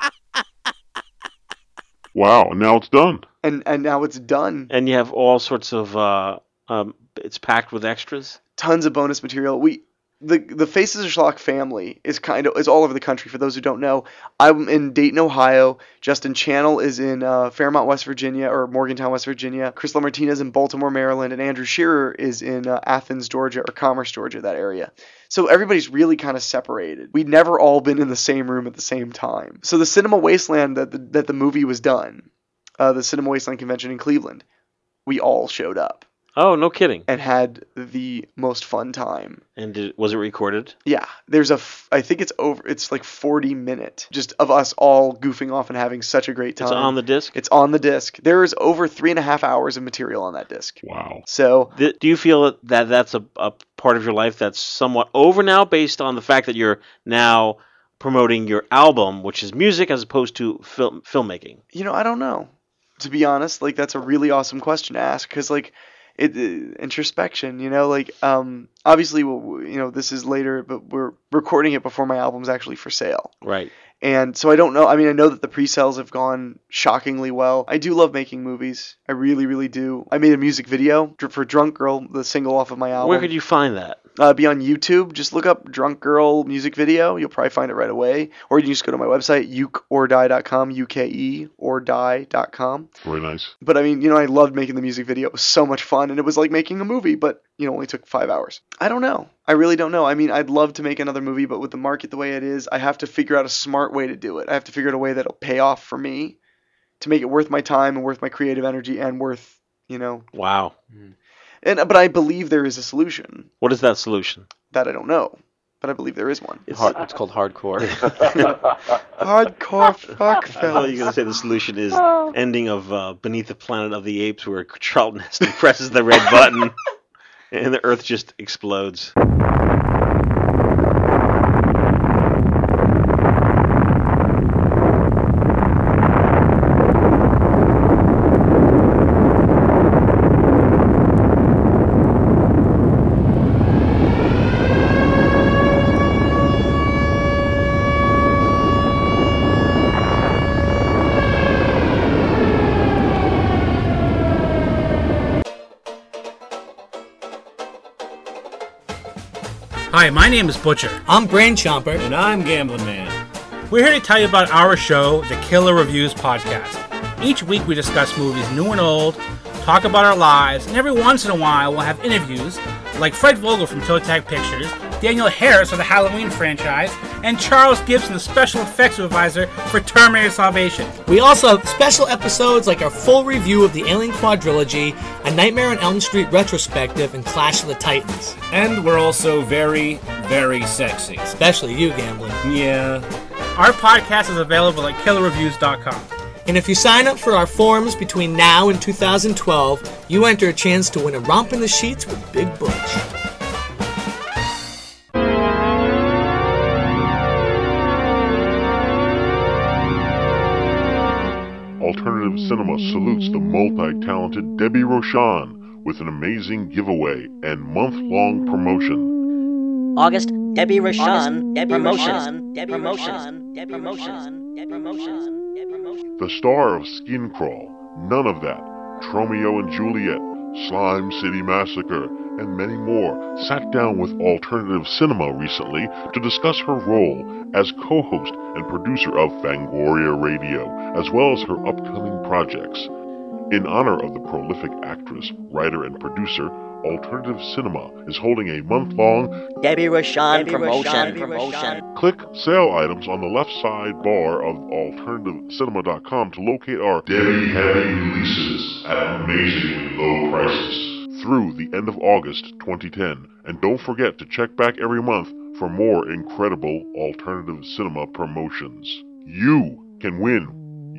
Wow, now it's done. And now it's done. And you have all sorts of it's packed with extras. Tons of bonus material. The Faces of Schlock family is all over the country. For those who don't know, I'm in Dayton, Ohio. Justin Channel is in Fairmont, West Virginia, or Morgantown, West Virginia. Chris LaMartinez in Baltimore, Maryland, and Andrew Shearer is in Athens, Georgia, or Commerce, Georgia, that area. So everybody's really kind of separated. We'd never all been in the same room at the same time. So the Cinema Wasteland that the movie was done, the Cinema Wasteland convention in Cleveland, we all showed up. Oh, no kidding. And had the most fun time. And was it recorded? Yeah. There's I think it's like 40-minute just of us all goofing off and having such a great time. It's on the disc? It's on the disc. There is over 3.5 hours of material on that disc. Wow. So. Do you feel that that's a part of your life that's somewhat over now based on the fact that you're now promoting your album, which is music as opposed to filmmaking? I don't know. To be honest, like that's a really awesome question to ask because like introspection, obviously, this is later, but we're recording it before my album's actually for sale. Right. And so I don't know. I mean, I know that the pre-sales have gone shockingly well. I do love making movies. I really, really do. I made a music video for Drunk Girl, the single off of my album. Where could you find that? Be on YouTube. Just look up Drunk Girl music video. You'll probably find it right away. Or you can just go to my website, ukeordie.com, ukeordie.com. Very nice. But I mean, I loved making the music video. It was so much fun. And it was like making a movie, but, only took 5 hours. I don't know. I really don't know. I mean, I'd love to make another movie, but with the market the way it is, I have to figure out a smart way to do it. I have to figure out a way that'll pay off for me to make it worth my time and worth my creative energy and worth, Wow. But I believe there is a solution. What is that solution? That I don't know, but I believe there is one. It's called hardcore. Hardcore fuck, I thought fellas. you were going to say the solution is ending of Beneath the Planet of the Apes where Charlton Heston presses the red button and the Earth just explodes. Hi, my name is Butcher. I'm Brain Chomper. And I'm Gambling Man. We're here to tell you about our show, the Killer Reviews Podcast. Each week we discuss movies new and old, talk about our lives, and every once in a while we'll have interviews like Fred Vogel from Toe Tag Pictures, Daniel Harris of the Halloween franchise, and Charles Gibson, the special effects supervisor for Terminator Salvation. We also have special episodes like our full review of the Alien Quadrilogy, a Nightmare on Elm Street retrospective, and Clash of the Titans. And we're also very, very sexy. Especially you, Gambling. Yeah. Our podcast is available at killerreviews.com. And if you sign up for our forums between now and 2012, you enter a chance to win a romp in the sheets with Big Butch. Alternative Cinema salutes the multi-talented Debbie Rochon with an amazing giveaway and month-long promotion. August, Debbie Rochon, promotion, promotion, promotion, promotion. The star of Skin Crawl, None of That, Tromeo and Juliet, Slime City Massacre, and many more, sat down with Alternative Cinema recently to discuss her role as co-host and producer of Fangoria Radio, as well as her upcoming projects. In honor of the prolific actress, writer, and producer, Alternative Cinema is holding a month-long Debbie Rochon promotion. Click sale items on the left side bar of alternativecinema.com to locate our Debbie Heavy releases at amazingly low prices through the end of August 2010. And don't forget to check back every month for more incredible Alternative Cinema promotions. You can win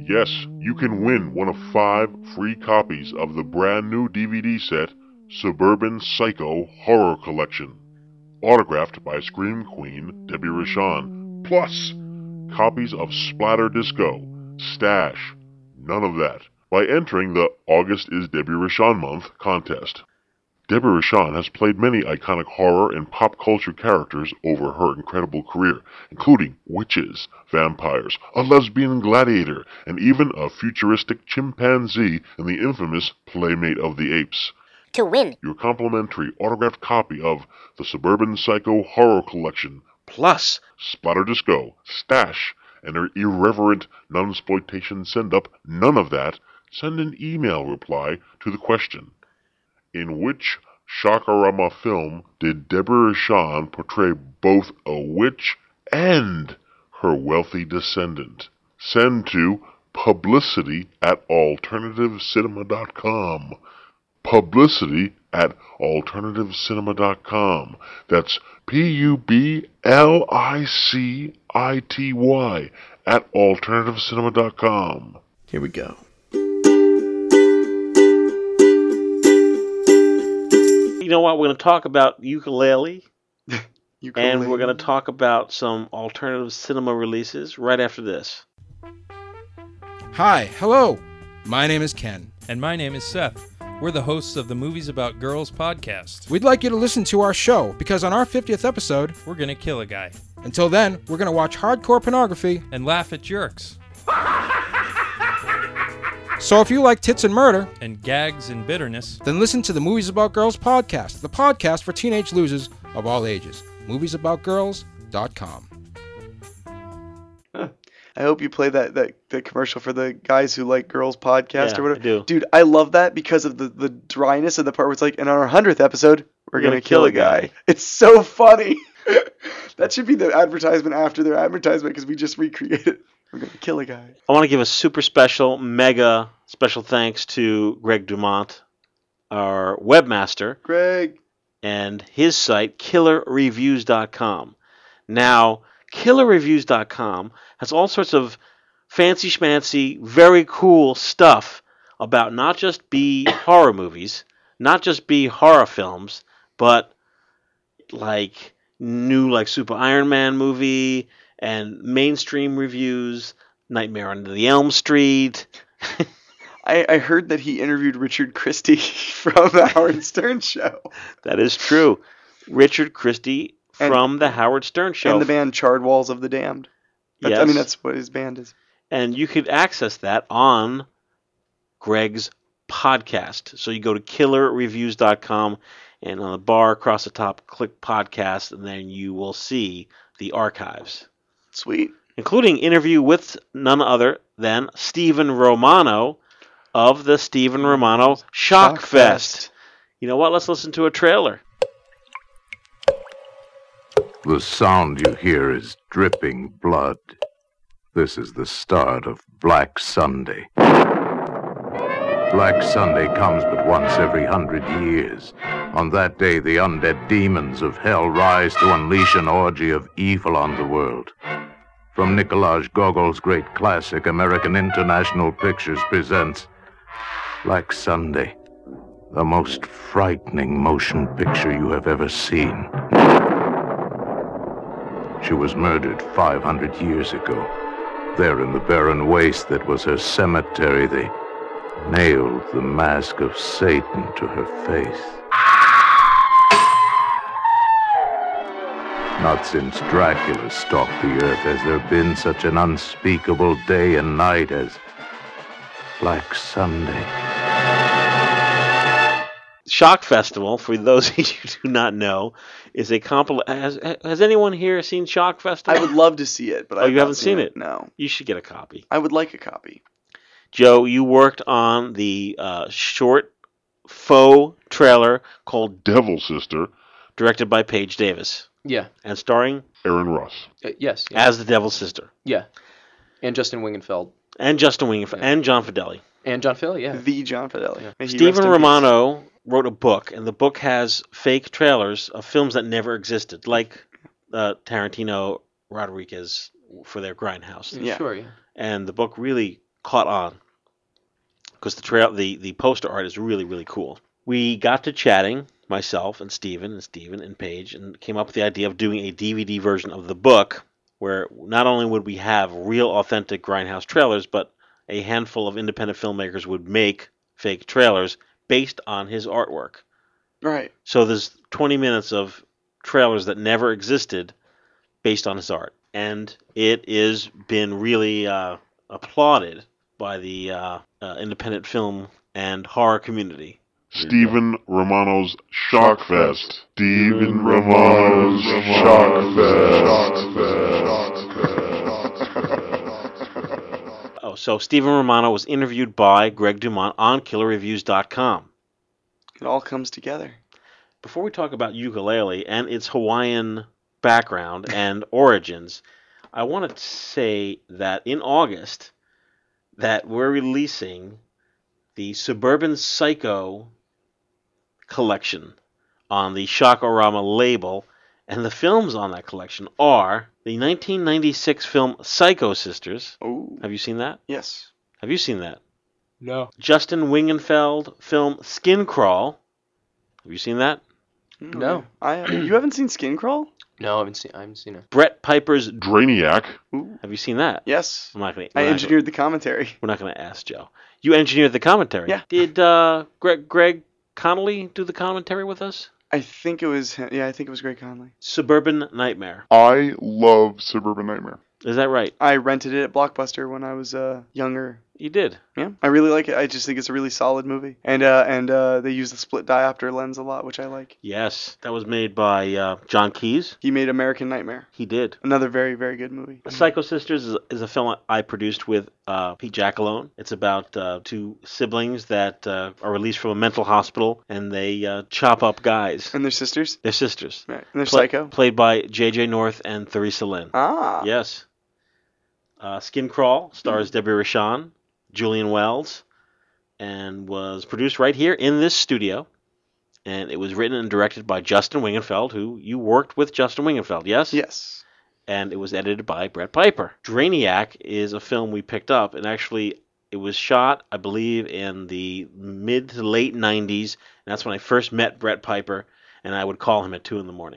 Yes, you can win one of 5 free copies of the brand new DVD set, Suburban Psycho Horror Collection, autographed by Scream Queen Debbie Rochon, plus copies of Splatter Disco, Stash, None of That, by entering the August is Debbie Rochon Month contest. Debbie Rochon has played many iconic horror and pop culture characters over her incredible career, including witches, vampires, a lesbian gladiator, and even a futuristic chimpanzee in the infamous Playmate of the Apes. To win Your complimentary autographed copy of the Suburban Psycho Horror Collection, plus Splatter Disco, Stash, and her irreverent non-exploitation send-up, None of That, send an email reply to the question: in which Shockorama film did Deborah Rochon portray both a witch and her wealthy descendant? Send to publicity@alternativecinema.com. Publicity@alternativecinema.com. That's PUBLICITY @alternativecinema.com. Here we go. You know what? We're going to talk about ukulele, Ukulele. and we're going to talk about some alternative cinema releases right after this. Hi, hello. My name is Ken. And my name is Seth. We're the hosts of the Movies About Girls podcast. We'd like you to listen to our show because on our 50th episode, We're gonna kill a guy. Until then, we're going to watch hardcore pornography and laugh at jerks. So if you like tits and murder, and gags and bitterness, then listen to the Movies About Girls podcast, the podcast for teenage losers of all ages. Moviesaboutgirls.com. I hope you play that commercial for the guys who like girls podcast Yeah, or whatever. I do. Dude, I love that because of the dryness of the part where it's like, in our 100th episode, we're going to kill a guy. It's so funny. That should be the advertisement after their advertisement because we just recreated it. We're going to kill a guy. I want to give a super special, mega special thanks to Greg Dumont, our webmaster, Greg, and his site, killerreviews.com. Now, killerreviews.com has all sorts of fancy schmancy, very cool stuff about not just B horror movies, not just B horror films, but like new like Super Iron Man movie and mainstream reviews, Nightmare on the Elm Street. I heard that he interviewed Richard Christie from the Howard Stern show. That is true. Richard Christie from the Howard Stern show. And the band Charred Walls of the Damned. Yes. I mean, that's what his band is. And you could access that on Greg's podcast. So you go to killerreviews.com, and on the bar across the top, click podcast, and then you will see the archives. Sweet. Including interview with none other than Stephen Romano of the Stephen Romano Shock Fest. You know what? Let's listen to a trailer. The sound you hear is dripping blood. This is the start of Black Sunday. Black Sunday comes but once every 100 years. On that day, the undead demons of hell rise to unleash an orgy of evil on the world. From Nikolaj Gogol's great classic, American International Pictures presents Black Sunday, the most frightening motion picture you have ever seen. She was murdered 500 years ago. There in the barren waste that was her cemetery, they nailed the mask of Satan to her face. Not since Dracula stalked the earth has there been such an unspeakable day and night as Black Sunday. Shock Festival, for those of you who do not know, is a has anyone here seen Shock Festival? I would love to see it, but you haven't seen it? No. You should get a copy. I would like a copy. Joe, you worked on the short faux trailer called Devil Sister, directed by Paige Davis. Yeah. And starring Aaron Russ. Yes. As the Devil's Sister. Yeah. And Justin Wingenfeld. And Justin Wingenfeld. Yeah. And John Fideli. And John Fideli, yeah. The John Fideli. Yeah. Stephen Romano wrote a book, and the book has fake trailers of films that never existed, like Tarantino, Rodriguez for their Grindhouse. Yeah. Sure, yeah. And the book really caught on because the poster art is really, really cool. We got to chatting, myself and Steven and Paige, and came up with the idea of doing a DVD version of the book where not only would we have real, authentic Grindhouse trailers, but a handful of independent filmmakers would make fake trailers based on his artwork. Right. So there's 20 minutes of trailers that never existed based on his art. And it has been really applauded by the independent film and horror community. Stephen Romano's Shockfest. Stephen Romano's Shockfest. Oh, so Stephen Romano was interviewed by Greg Dumont on KillerReviews.com. It all comes together. Before we talk about Yooka-Laylee and its Hawaiian background and origins, I want to say that in August that we're releasing the Suburban Psycho collection on the Shockorama label, and the films on that collection are the 1996 film Psycho Sisters. Oh. Have you seen that? Yes. Have you seen that? No. Justin Wingenfeld film Skin Crawl. Have you seen that? No. You haven't seen Skin Crawl? No, I haven't seen it. Brett Piper's Drainiac. Ooh. Have you seen that? Yes. I'm not gonna, I engineered the commentary. We're not going to ask Joe. You engineered the commentary. Yeah. Did Greg Connolly do the commentary with us? I think it was him. Yeah, I think it was Greg Conley. Suburban Nightmare. I love Suburban Nightmare. Is that right? I rented it at Blockbuster when I was younger. You did? Yeah, I really like it. I just think it's a really solid movie. And they use the split diopter lens a lot, which I like. Yes. That was made by John Keyes. He made American Nightmare. He did. Another very, very good movie. Psycho Sisters is a film I produced with Pete Jackalone. It's about two siblings that are released from a mental hospital, and they chop up guys. And they're sisters? They're sisters. Right. And they're psycho? Played by J.J. North and Theresa Lynn. Ah. Yes. Skin Crawl stars Debbie Rochon, Julian Wells, and was produced right here in this studio. And it was written and directed by Justin Wingenfeld, who you worked with Justin Wingenfeld, yes? Yes. And it was edited by Brett Piper. Drainiac is a film we picked up, and actually it was shot, I believe, in the mid to late 90s. And that's when I first met Brett Piper, and I would call him at 2 in the morning.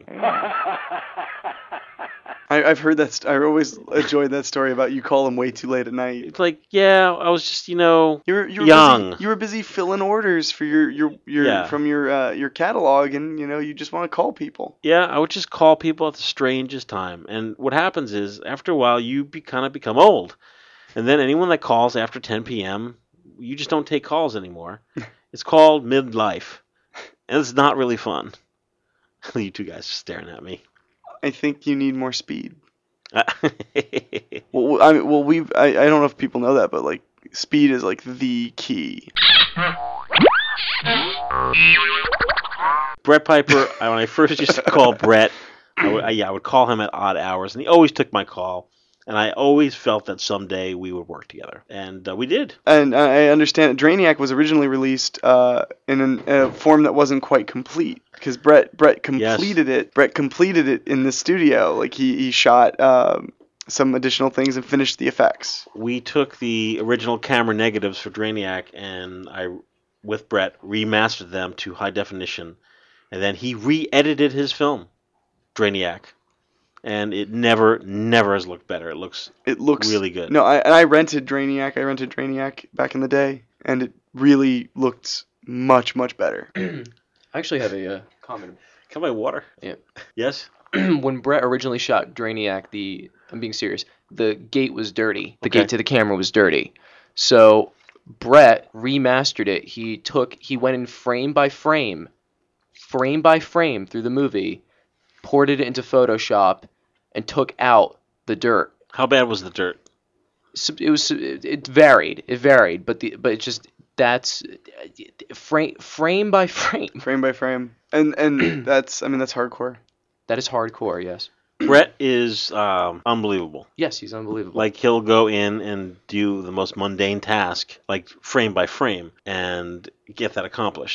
I've heard that. I always enjoyed that story about you call him way too late at night. It's like, yeah, I was just, you were young. Busy, you were busy filling orders for from your catalog, and you just want to call people. Yeah, I would just call people at the strangest time. And what happens is, after a while, you kind of become old, and then anyone that calls after 10 p.m., you just don't take calls anymore. It's called midlife, and it's not really fun. You two guys are staring at me. I think you need more speed. Well, I don't know if people know that, but like speed is like the key. Brett Piper, when I first used to call Brett, I would call him at odd hours, and he always took my call. And I always felt that someday we would work together. And we did. And I understand Drainiac was originally released in a form that wasn't quite complete. Because Brett completed it. Brett completed it in the studio. Like he shot some additional things and finished the effects. We took the original camera negatives for Drainiac, and I, with Brett, remastered them to high definition. And then he re-edited his film, Drainiac. And it never has looked better. It looks really good. No, I rented Drainiac. I rented Drainiac back in the day, and it really looked much better. I actually have a comment. Can I buy water? Yeah. Yes? When Brett originally shot Drainiac, I'm being serious, the gate was dirty. The gate to the camera was dirty. So Brett remastered it. He went in frame by frame through the movie, ported it into Photoshop, and took out the dirt. How bad was the dirt? It varied, but it just that's frame by frame, and that's hardcore. That is hardcore, yes. Brett is unbelievable. Yes, he's unbelievable. Like, he'll go in and do the most mundane task, like frame by frame, and get that accomplished.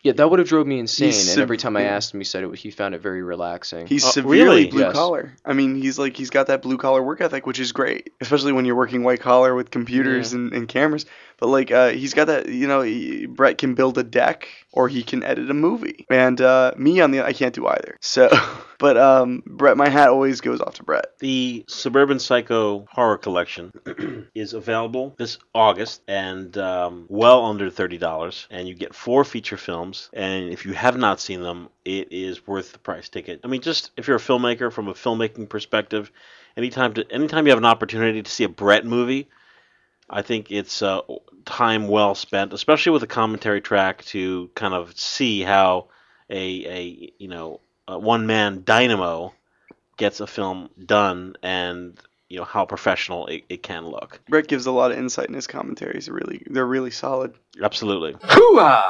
Yeah, that would have drove me insane. He's And every time I asked him, he said he found it very relaxing. He's really? severely blue Yes. collar. I mean, he's got that blue collar work ethic, which is great, especially when you're working white collar with computers and cameras. But like, he's got that. Brett can build a deck or he can edit a movie, and me I can't do either. So, but Brett, my hat always goes off to Brett. The Suburban Psycho Horror Collection is available this August and well under $30, and you get 4 feature films. And if you have not seen them, it is worth the price ticket. I mean, just if you're a filmmaker, from a filmmaking perspective, anytime you have an opportunity to see a Brett movie, I think it's time well spent, especially with a commentary track, to kind of see how a one-man dynamo gets a film done, and how professional it can look. Brett gives a lot of insight in his commentaries. They're really solid. Absolutely. Hoo-ah!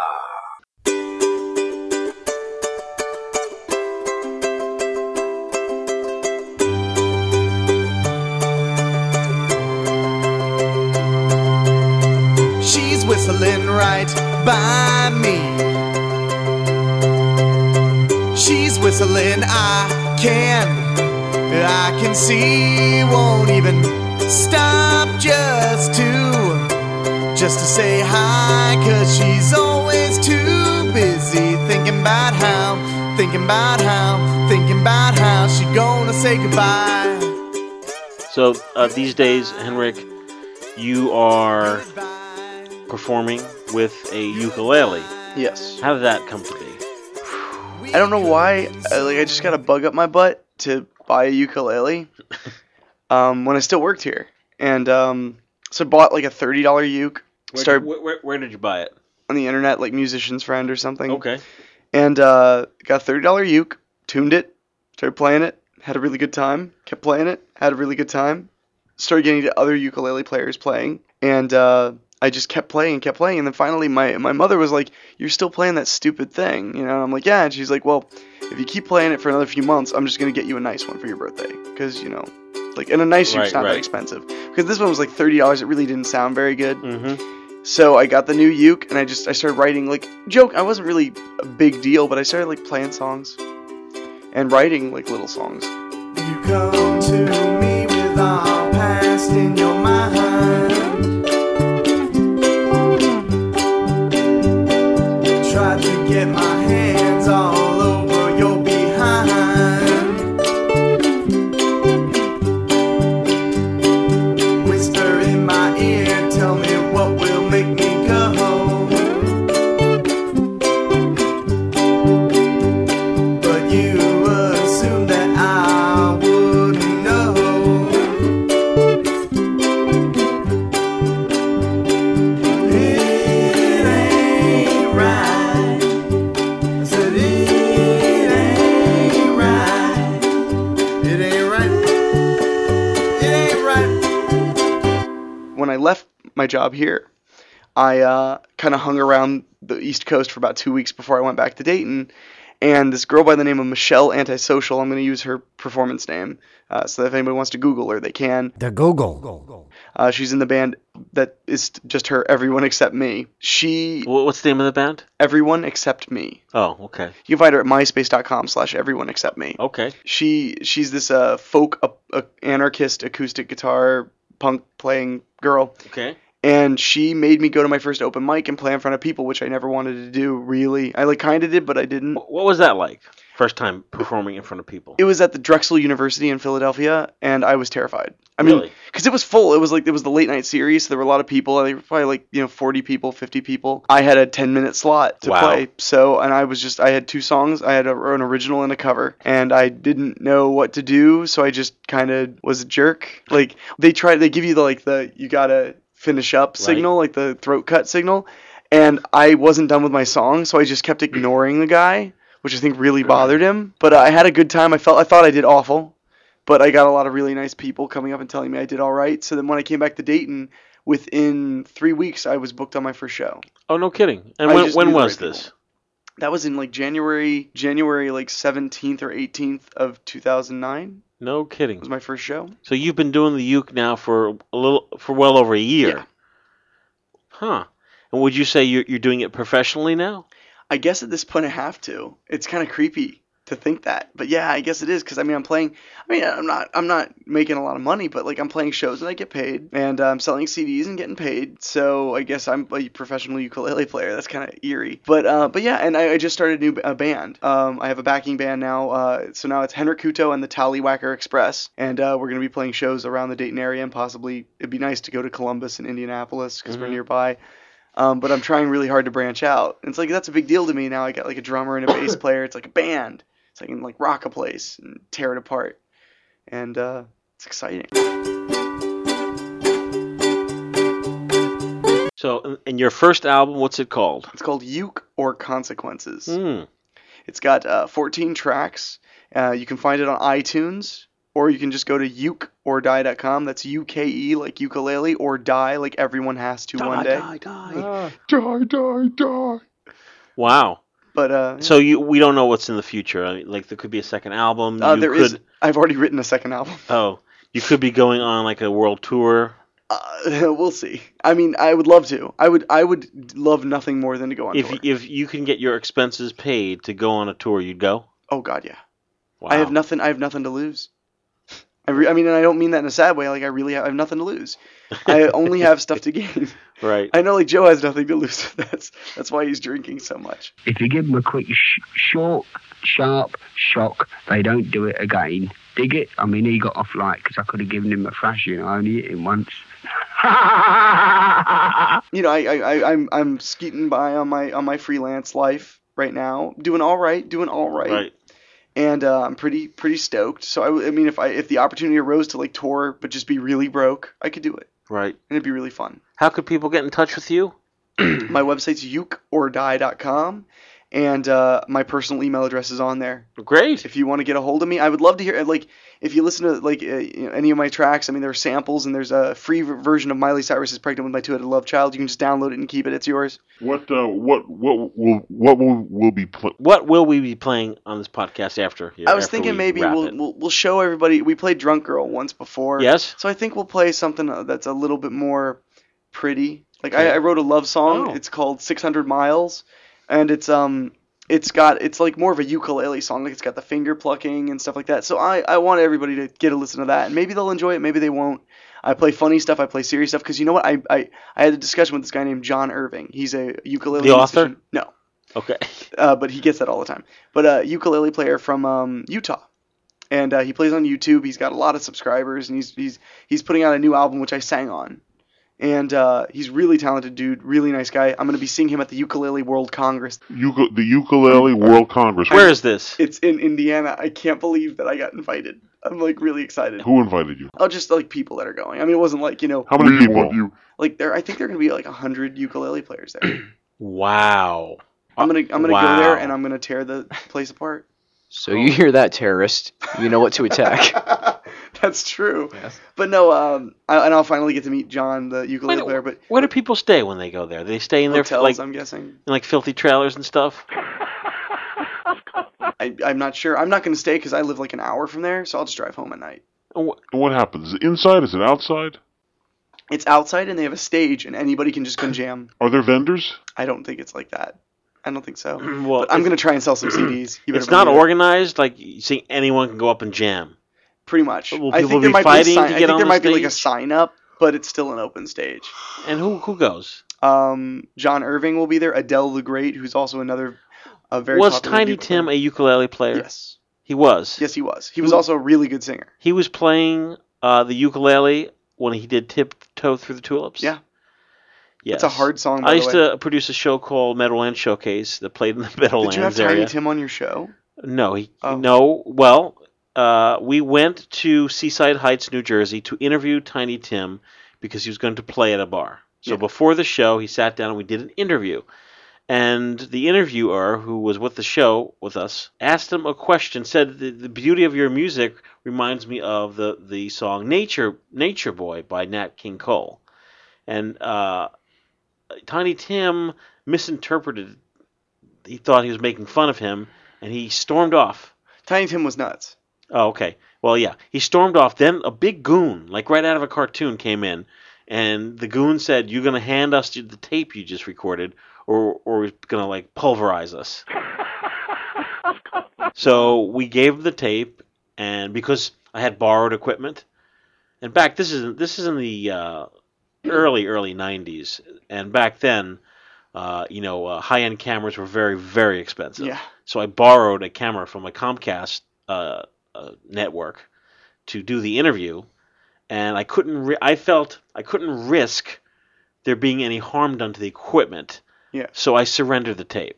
She's whistling right by me. She's whistling, I can see, won't even stop just to say hi, 'cause she's always too busy thinking about how she gonna say goodbye. So these days, Henrik, you are performing with a ukulele. Yes. How did that come to be? I don't know why. I just got a bug up my butt to buy a ukulele when I still worked here, and so I bought like a $30 uke. Where did you buy it? On the internet, like Musician's Friend or something. Okay. And got a $30 uke, tuned it, started playing it, had a really good time, kept playing it, had a really good time, started getting to other ukulele players playing, and I just kept playing, and then finally my mother was like, "You're still playing that stupid thing," And I'm like, "Yeah," and she's like, "Well, if you keep playing it for another few months, I'm just gonna get you a nice one for your birthday, because and a nice uke's not that expensive, because this one was like $30. It really didn't sound very good." Mm-hmm. So I got the new uke, and I started writing, I wasn't really a big deal, but I started playing songs and writing little songs. You come to me with our past in your mind. Try to get my hands all over your behind. Whisper in my ear, tell me what will make me go. But you assume that I wouldn't know. It ain't right. I said it ain't right. It ain't right. It ain't right. When I left my job here, I kind of hung around the East Coast for about 2 weeks before I went back to Dayton, and this girl by the name of Michelle Antisocial, I'm going to use her performance name, so that if anybody wants to Google her, they can. The Google. She's in the band that is just her, Everyone Except Me. What's the name of the band? Everyone Except Me. Oh, okay. You can find her at myspace.com/everyone except me. Okay. She's this folk anarchist acoustic guitar punk playing girl. Okay. And she made me go to my first open mic and play in front of people, which I never wanted to do, really. I kind of did, but I didn't. What was that like? First time performing in front of people? It was at the Drexel University in Philadelphia, and I was terrified. I Really? mean, because it was full. It was the late night series, so there were a lot of people. There were probably 40 people, 50 people. I had a 10-minute slot to play. So, and I had 2 songs. I had an original and a cover, and I didn't know what to do, so I just kind of was a jerk. They give you the you gotta finish up signal, like the throat cut signal, and I wasn't done with my song, so I just kept ignoring the guy, which I think really bothered him. But I had a good time. I thought I did awful, but I got a lot of really nice people coming up and telling me I did all right. So then when I came back to Dayton, within 3 weeks I was booked on my first show. Oh, no kidding. And when was this? That was in January 17th or 18th of 2009. No kidding. It was my first show. So you've been doing the uke now for well over a year. Yeah. Huh. And would you say you're doing it professionally now? I guess at this point I have to. It's kind of creepy to think that, but yeah, I guess it is because I'm playing. I'm not making a lot of money, but like I'm playing shows and I get paid, and I'm selling CDs and getting paid. So I guess I'm a professional ukulele player. That's kind of eerie, but yeah, and I just started a band. I have a backing band now. So now it's Henrik Kuto and the Tallywhacker Express, and we're gonna be playing shows around the Dayton area, and possibly it'd be nice to go to Columbus and Indianapolis because we're nearby. But I'm trying really hard to branch out. And it's like that's a big deal to me now. I got like a drummer and a bass player. It's like a band. So I can like rock a place and tear it apart, and it's exciting. So, in your first album, what's it called? It's called Uke or Consequences. Mm. It's got 14 tracks. You can find it on iTunes, or you can just go to ukeordie.com. That's UKE like ukulele, or die like everyone has to one day. Die. Wow. But so we don't know what's in the future. I mean, like there could be a second album. There is. I've already written a second album. Oh, you could be going on like a world tour. We'll see. I mean, I would love to. I would love nothing more than to go on tour. If you can get your expenses paid to go on a tour, you'd go? Oh God, yeah. Wow. I have nothing to lose. I mean, and I don't mean that in a sad way. Like I have nothing to lose. I only have stuff to gain. Right. I know, like Joe has nothing to lose. That's why he's drinking so much. If you give them a quick, short, sharp shock, they don't do it again. Dig it? I mean, he got off light because I could have given him a thrashing. I only hit him once. You know, I'm skating by on my freelance life right now, doing all right. Right. And I'm pretty stoked. So I mean, if the opportunity arose to like tour but just be really broke, I could do it. Right. And it'd be really fun. How could people get in touch with you? My website's ukeordie.com, and my personal email address is on there. Great. If you want to get a hold of me, I would love to hear. Like, if you listen to like any of my tracks, I mean, there are samples, and there's a free version of Miley Cyrus's "Pregnant with My Two-Headed Love Child." You can just download it and keep it. It's yours. What will we be playing on this podcast after? I was thinking maybe we'll show everybody. We played Drunk Girl once before. Yes. So I think we'll play something that's a little bit more pretty. Like I wrote a love song. Oh. It's called 600 Miles, and it's like more of a ukulele song. Like it's got the finger plucking and stuff like that. So I want everybody to get a listen to that, and maybe they'll enjoy it, maybe they won't. I play funny stuff. I play serious stuff because you know what? I had a discussion with this guy named John Irving. He's a ukulele musician. Author? No. Okay. But he gets that all the time. But a ukulele player from Utah. And he plays on YouTube. He's got a lot of subscribers, and he's putting out a new album which I sang on. And he's really talented dude, really nice guy. I'm going to be seeing him at the Ukulele World Congress. The Ukulele World Congress. Where is this? It's in Indiana. I can't believe that I got invited. I'm like really excited. Who invited you? Oh, just like people that are going. I mean, it wasn't like, you know. How many people? Like I think there are going to be like 100 ukulele players there. Wow. I'm gonna go there and I'm gonna tear the place apart. So you hear that, terrorist? You know what to attack. That's true. Yes. But no, I'll finally get to meet John, the ukulele player. But where do people stay when they go there? They stay in their hotels, I'm guessing. In like filthy trailers and stuff. I'm not sure. I'm not gonna stay because I live like an hour from there, so I'll just drive home at night. What happens? Is it inside? Is it outside? It's outside, and they have a stage, and anybody can just come jam. Are there vendors? I don't think it's like that. I don't think so. Well, but I'm going to try and sell some CDs. It's not organized? Like, you see anyone can go up and jam? Pretty much. Will I people think be fighting to get on the stage? I think there might be like a sign-up, but it's still an open stage. And who goes? John Irving will be there. Adele the Great, who's also another very Was popular Tiny Tim a ukulele player? Yes. He was? Yes, he was. He was also a really good singer. He was playing the ukulele when he did Tiptoe Through the Tulips? Yeah. Yes. It's a hard song, by I the used way. to produce a show called Meadowlands Showcase that played in the Meadowlands area. Did you have Tiny Tim on your show? No. No. Well, we went to Seaside Heights, New Jersey to interview Tiny Tim because he was going to play at a bar. So before the show, he sat down and we did an interview. And the interviewer, who was with the show with us, asked him a question, said, the beauty of your music reminds me of the song Nature Boy by Nat King Cole. And Tiny Tim misinterpreted. He thought he was making fun of him, and he stormed off. Tiny Tim was nuts. Oh, okay. Well, yeah. He stormed off. Then a big goon, like right out of a cartoon, came in. And the goon said, "You're going to hand us the tape you just recorded, or he's gonna like pulverize us. So we gave him the tape, and because I had borrowed equipment, and this is in the early 90s, and back then, high-end cameras were very, very expensive. Yeah. So I borrowed a camera from a Comcast network to do the interview, and I felt I couldn't risk there being any harm done to the equipment. Yeah. So I surrendered the tape.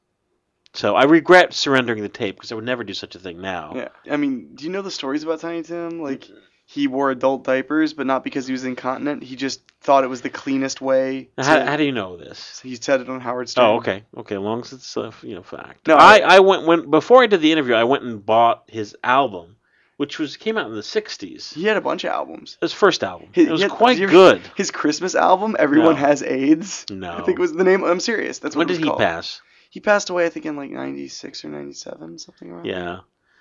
So I regret surrendering the tape because I would never do such a thing now. Yeah. I mean, do you know the stories about Tiny Tim? Like, he wore adult diapers, but not because he was incontinent. He just thought it was the cleanest way. How do you know this? He said it on Howard Stern. Oh, okay. Okay, as long as it's fact. No, I went before I did the interview. I went and bought his album, which came out in the '60s. He had a bunch of albums. His first album. It was quite good. His Christmas album, Everyone Has AIDS. No. I think it was the name. I'm serious. That's what When it was did called. he pass? He passed away, I think, in like 96 or 97, something around. Yeah.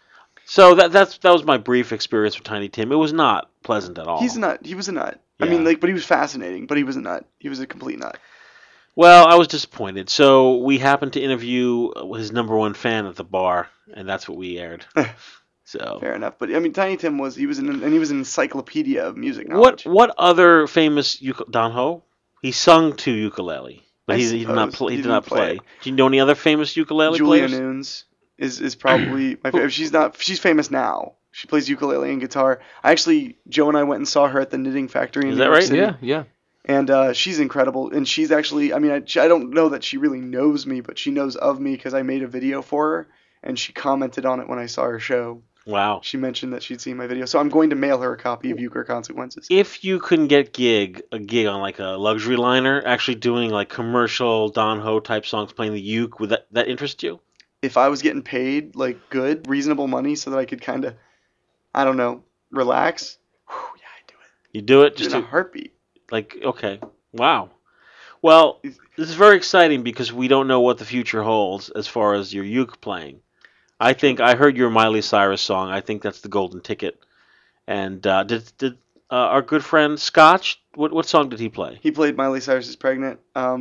So that was my brief experience with Tiny Tim. It was not pleasant at all. He's a nut. He was a nut. Yeah. I mean, but he was fascinating. But he was a nut. He was a complete nut. Well, I was disappointed. So we happened to interview his number one fan at the bar, and that's what we aired. So fair enough. But I mean, Tiny Tim was he was an encyclopedia of music knowledge. What other famous Don Ho? He sung to ukulele, but he did not play. He did not play. Do you know any other famous ukulele Julia players? Nunes is probably my favorite. She's famous now. She plays ukulele and guitar. Joe and I went and saw her at the Knitting Factory in Is New that York right? City. Yeah. And she's incredible. And she's actually, I mean, I don't know that she really knows me, but she knows of me because I made a video for her, and she commented on it when I saw her show. Wow. She mentioned that she'd seen my video. So I'm going to mail her a copy of Euchre Consequences. If you couldn't get a gig on like a luxury liner, actually doing like commercial Don Ho type songs, playing the uke, would that interest you? If I was getting paid like good, reasonable money so that I could kind of, I don't know, relax, yeah, I'd do it. You do it just in a heartbeat. Like, okay. Wow. Well, this is very exciting because we don't know what the future holds as far as your uke playing. I think I heard your Miley Cyrus song. I think that's the golden ticket. And did our good friend Scotch, what song did he play? He played Miley Cyrus is Pregnant.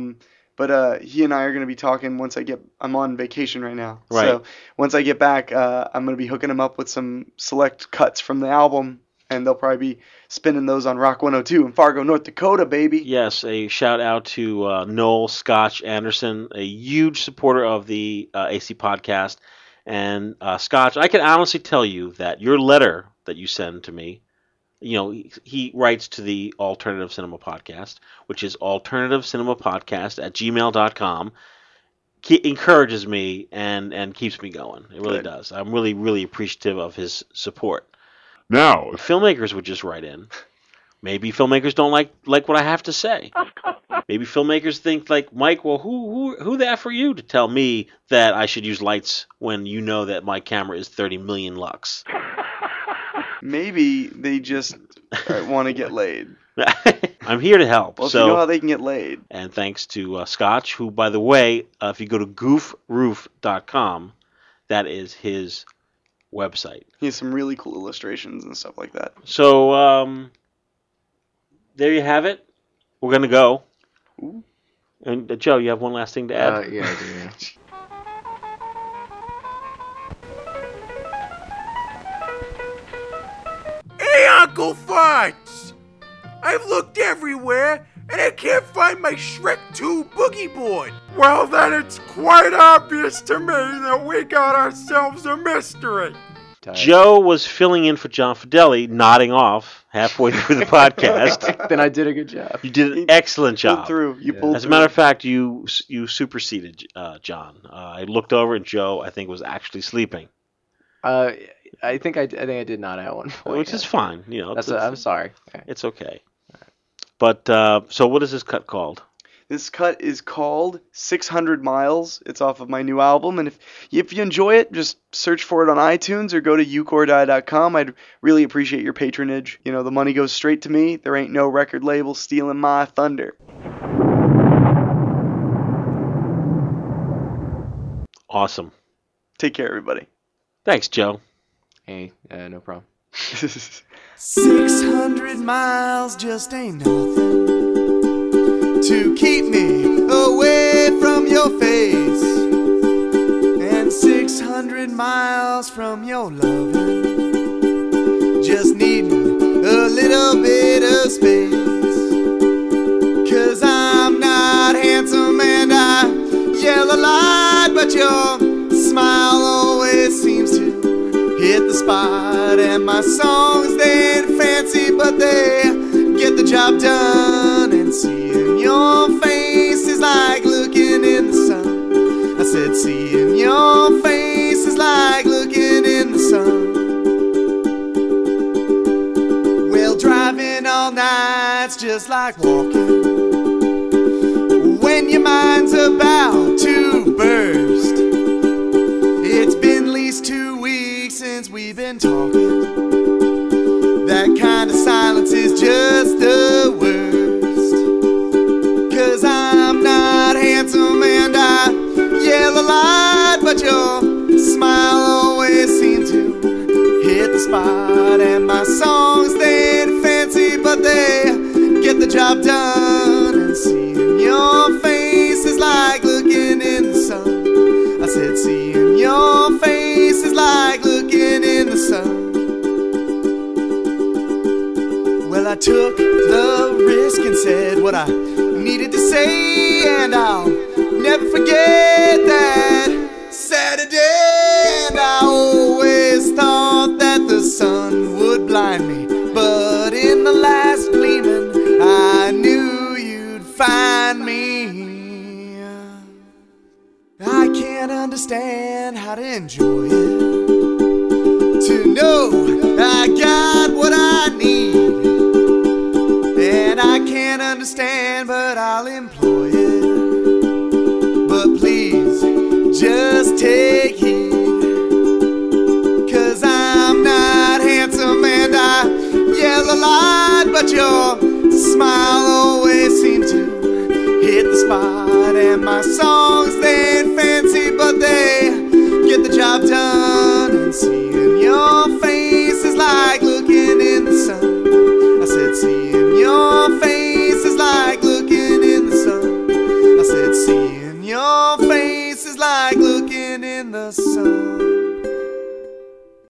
But he and I are going to be talking once I'm on vacation right now. Right. So once I get back, I'm going to be hooking him up with some select cuts from the album, and they'll probably be spinning those on Rock 102 in Fargo, North Dakota, baby. Yes, a shout out to Noel Scotch Anderson, a huge supporter of the AC podcast. And Scotch, I can honestly tell you that your letter that you send to me, he writes to the Alternative Cinema Podcast, which is alternativecinemapodcast@gmail.com, encourages me and keeps me going. It really does. I'm really, really appreciative of his support. Now, if filmmakers would just write in, maybe filmmakers don't like what I have to say. Maybe filmmakers think like, Mike, well, who the F are you to tell me that I should use lights when you know that my camera is 30 million lux? Maybe they just want to get laid. I'm here to help. Well, so if you know how they can get laid. And thanks to Scotch, who, by the way, if you go to goofroof.com, that is his website. He has some really cool illustrations and stuff like that. So there you have it. We're going to go. Ooh. And Joe, you have one last thing to add? Yeah, I do. Yeah. Hey, Uncle Farts! I've looked everywhere, and I can't find my Shrek 2 boogie board. Well, then it's quite obvious to me that we got ourselves a mystery. Joe was filling in for John Fideli, nodding off halfway through the podcast. Then I did a good job. You did an excellent job. Pulled through. You pulled As a through. matter of fact, you superseded John. I looked over, and Joe, I think, was actually sleeping. I think I did not at one point. Which is fine. I'm sorry. Okay. It's okay. But so, what is this cut called? This cut is called 600 Miles. It's off of my new album, and if you enjoy it, just search for it on iTunes or go to ucordie.com. I'd really appreciate your patronage. The money goes straight to me. There ain't no record label stealing my thunder. Awesome. Take care, everybody. Thanks, Joe. Hey, no problem. 600 miles just ain't nothing to keep me away from 600 miles from your loving, just needing a little bit of space. 'Cause I'm not handsome and I yell a lot, but your smile always seems to hit the spot. And my songs, they ain't fancy, but they get the job done. And seeing your face is like looking in the sun. I said seeing your face is like looking in the sun. Well, driving all night's just like walking when your mind's about to burst. It's been at least 2 weeks since we've been talking. That kind of silence is just the worst. 'Cause I'm not handsome and I yell a lot, but your smile always seems to hit the spot. And my songs, they ain't fancy, but they get the job done. And seeing your face is like looking in the sun. I said seeing your face is like looking in the sun. Well, I took the risk and said what I needed to say, and I'll never forget that Saturday. And I always thought that the sun would blind me, but in the last gleaming I knew you'd find me. I can't understand how to enjoy it, to know I got what I need. And I can't understand, but I'll employ it. But please, just take heed. 'Cause I'm not handsome and I yell a lot, but your smile always seems to hit the spot. And my song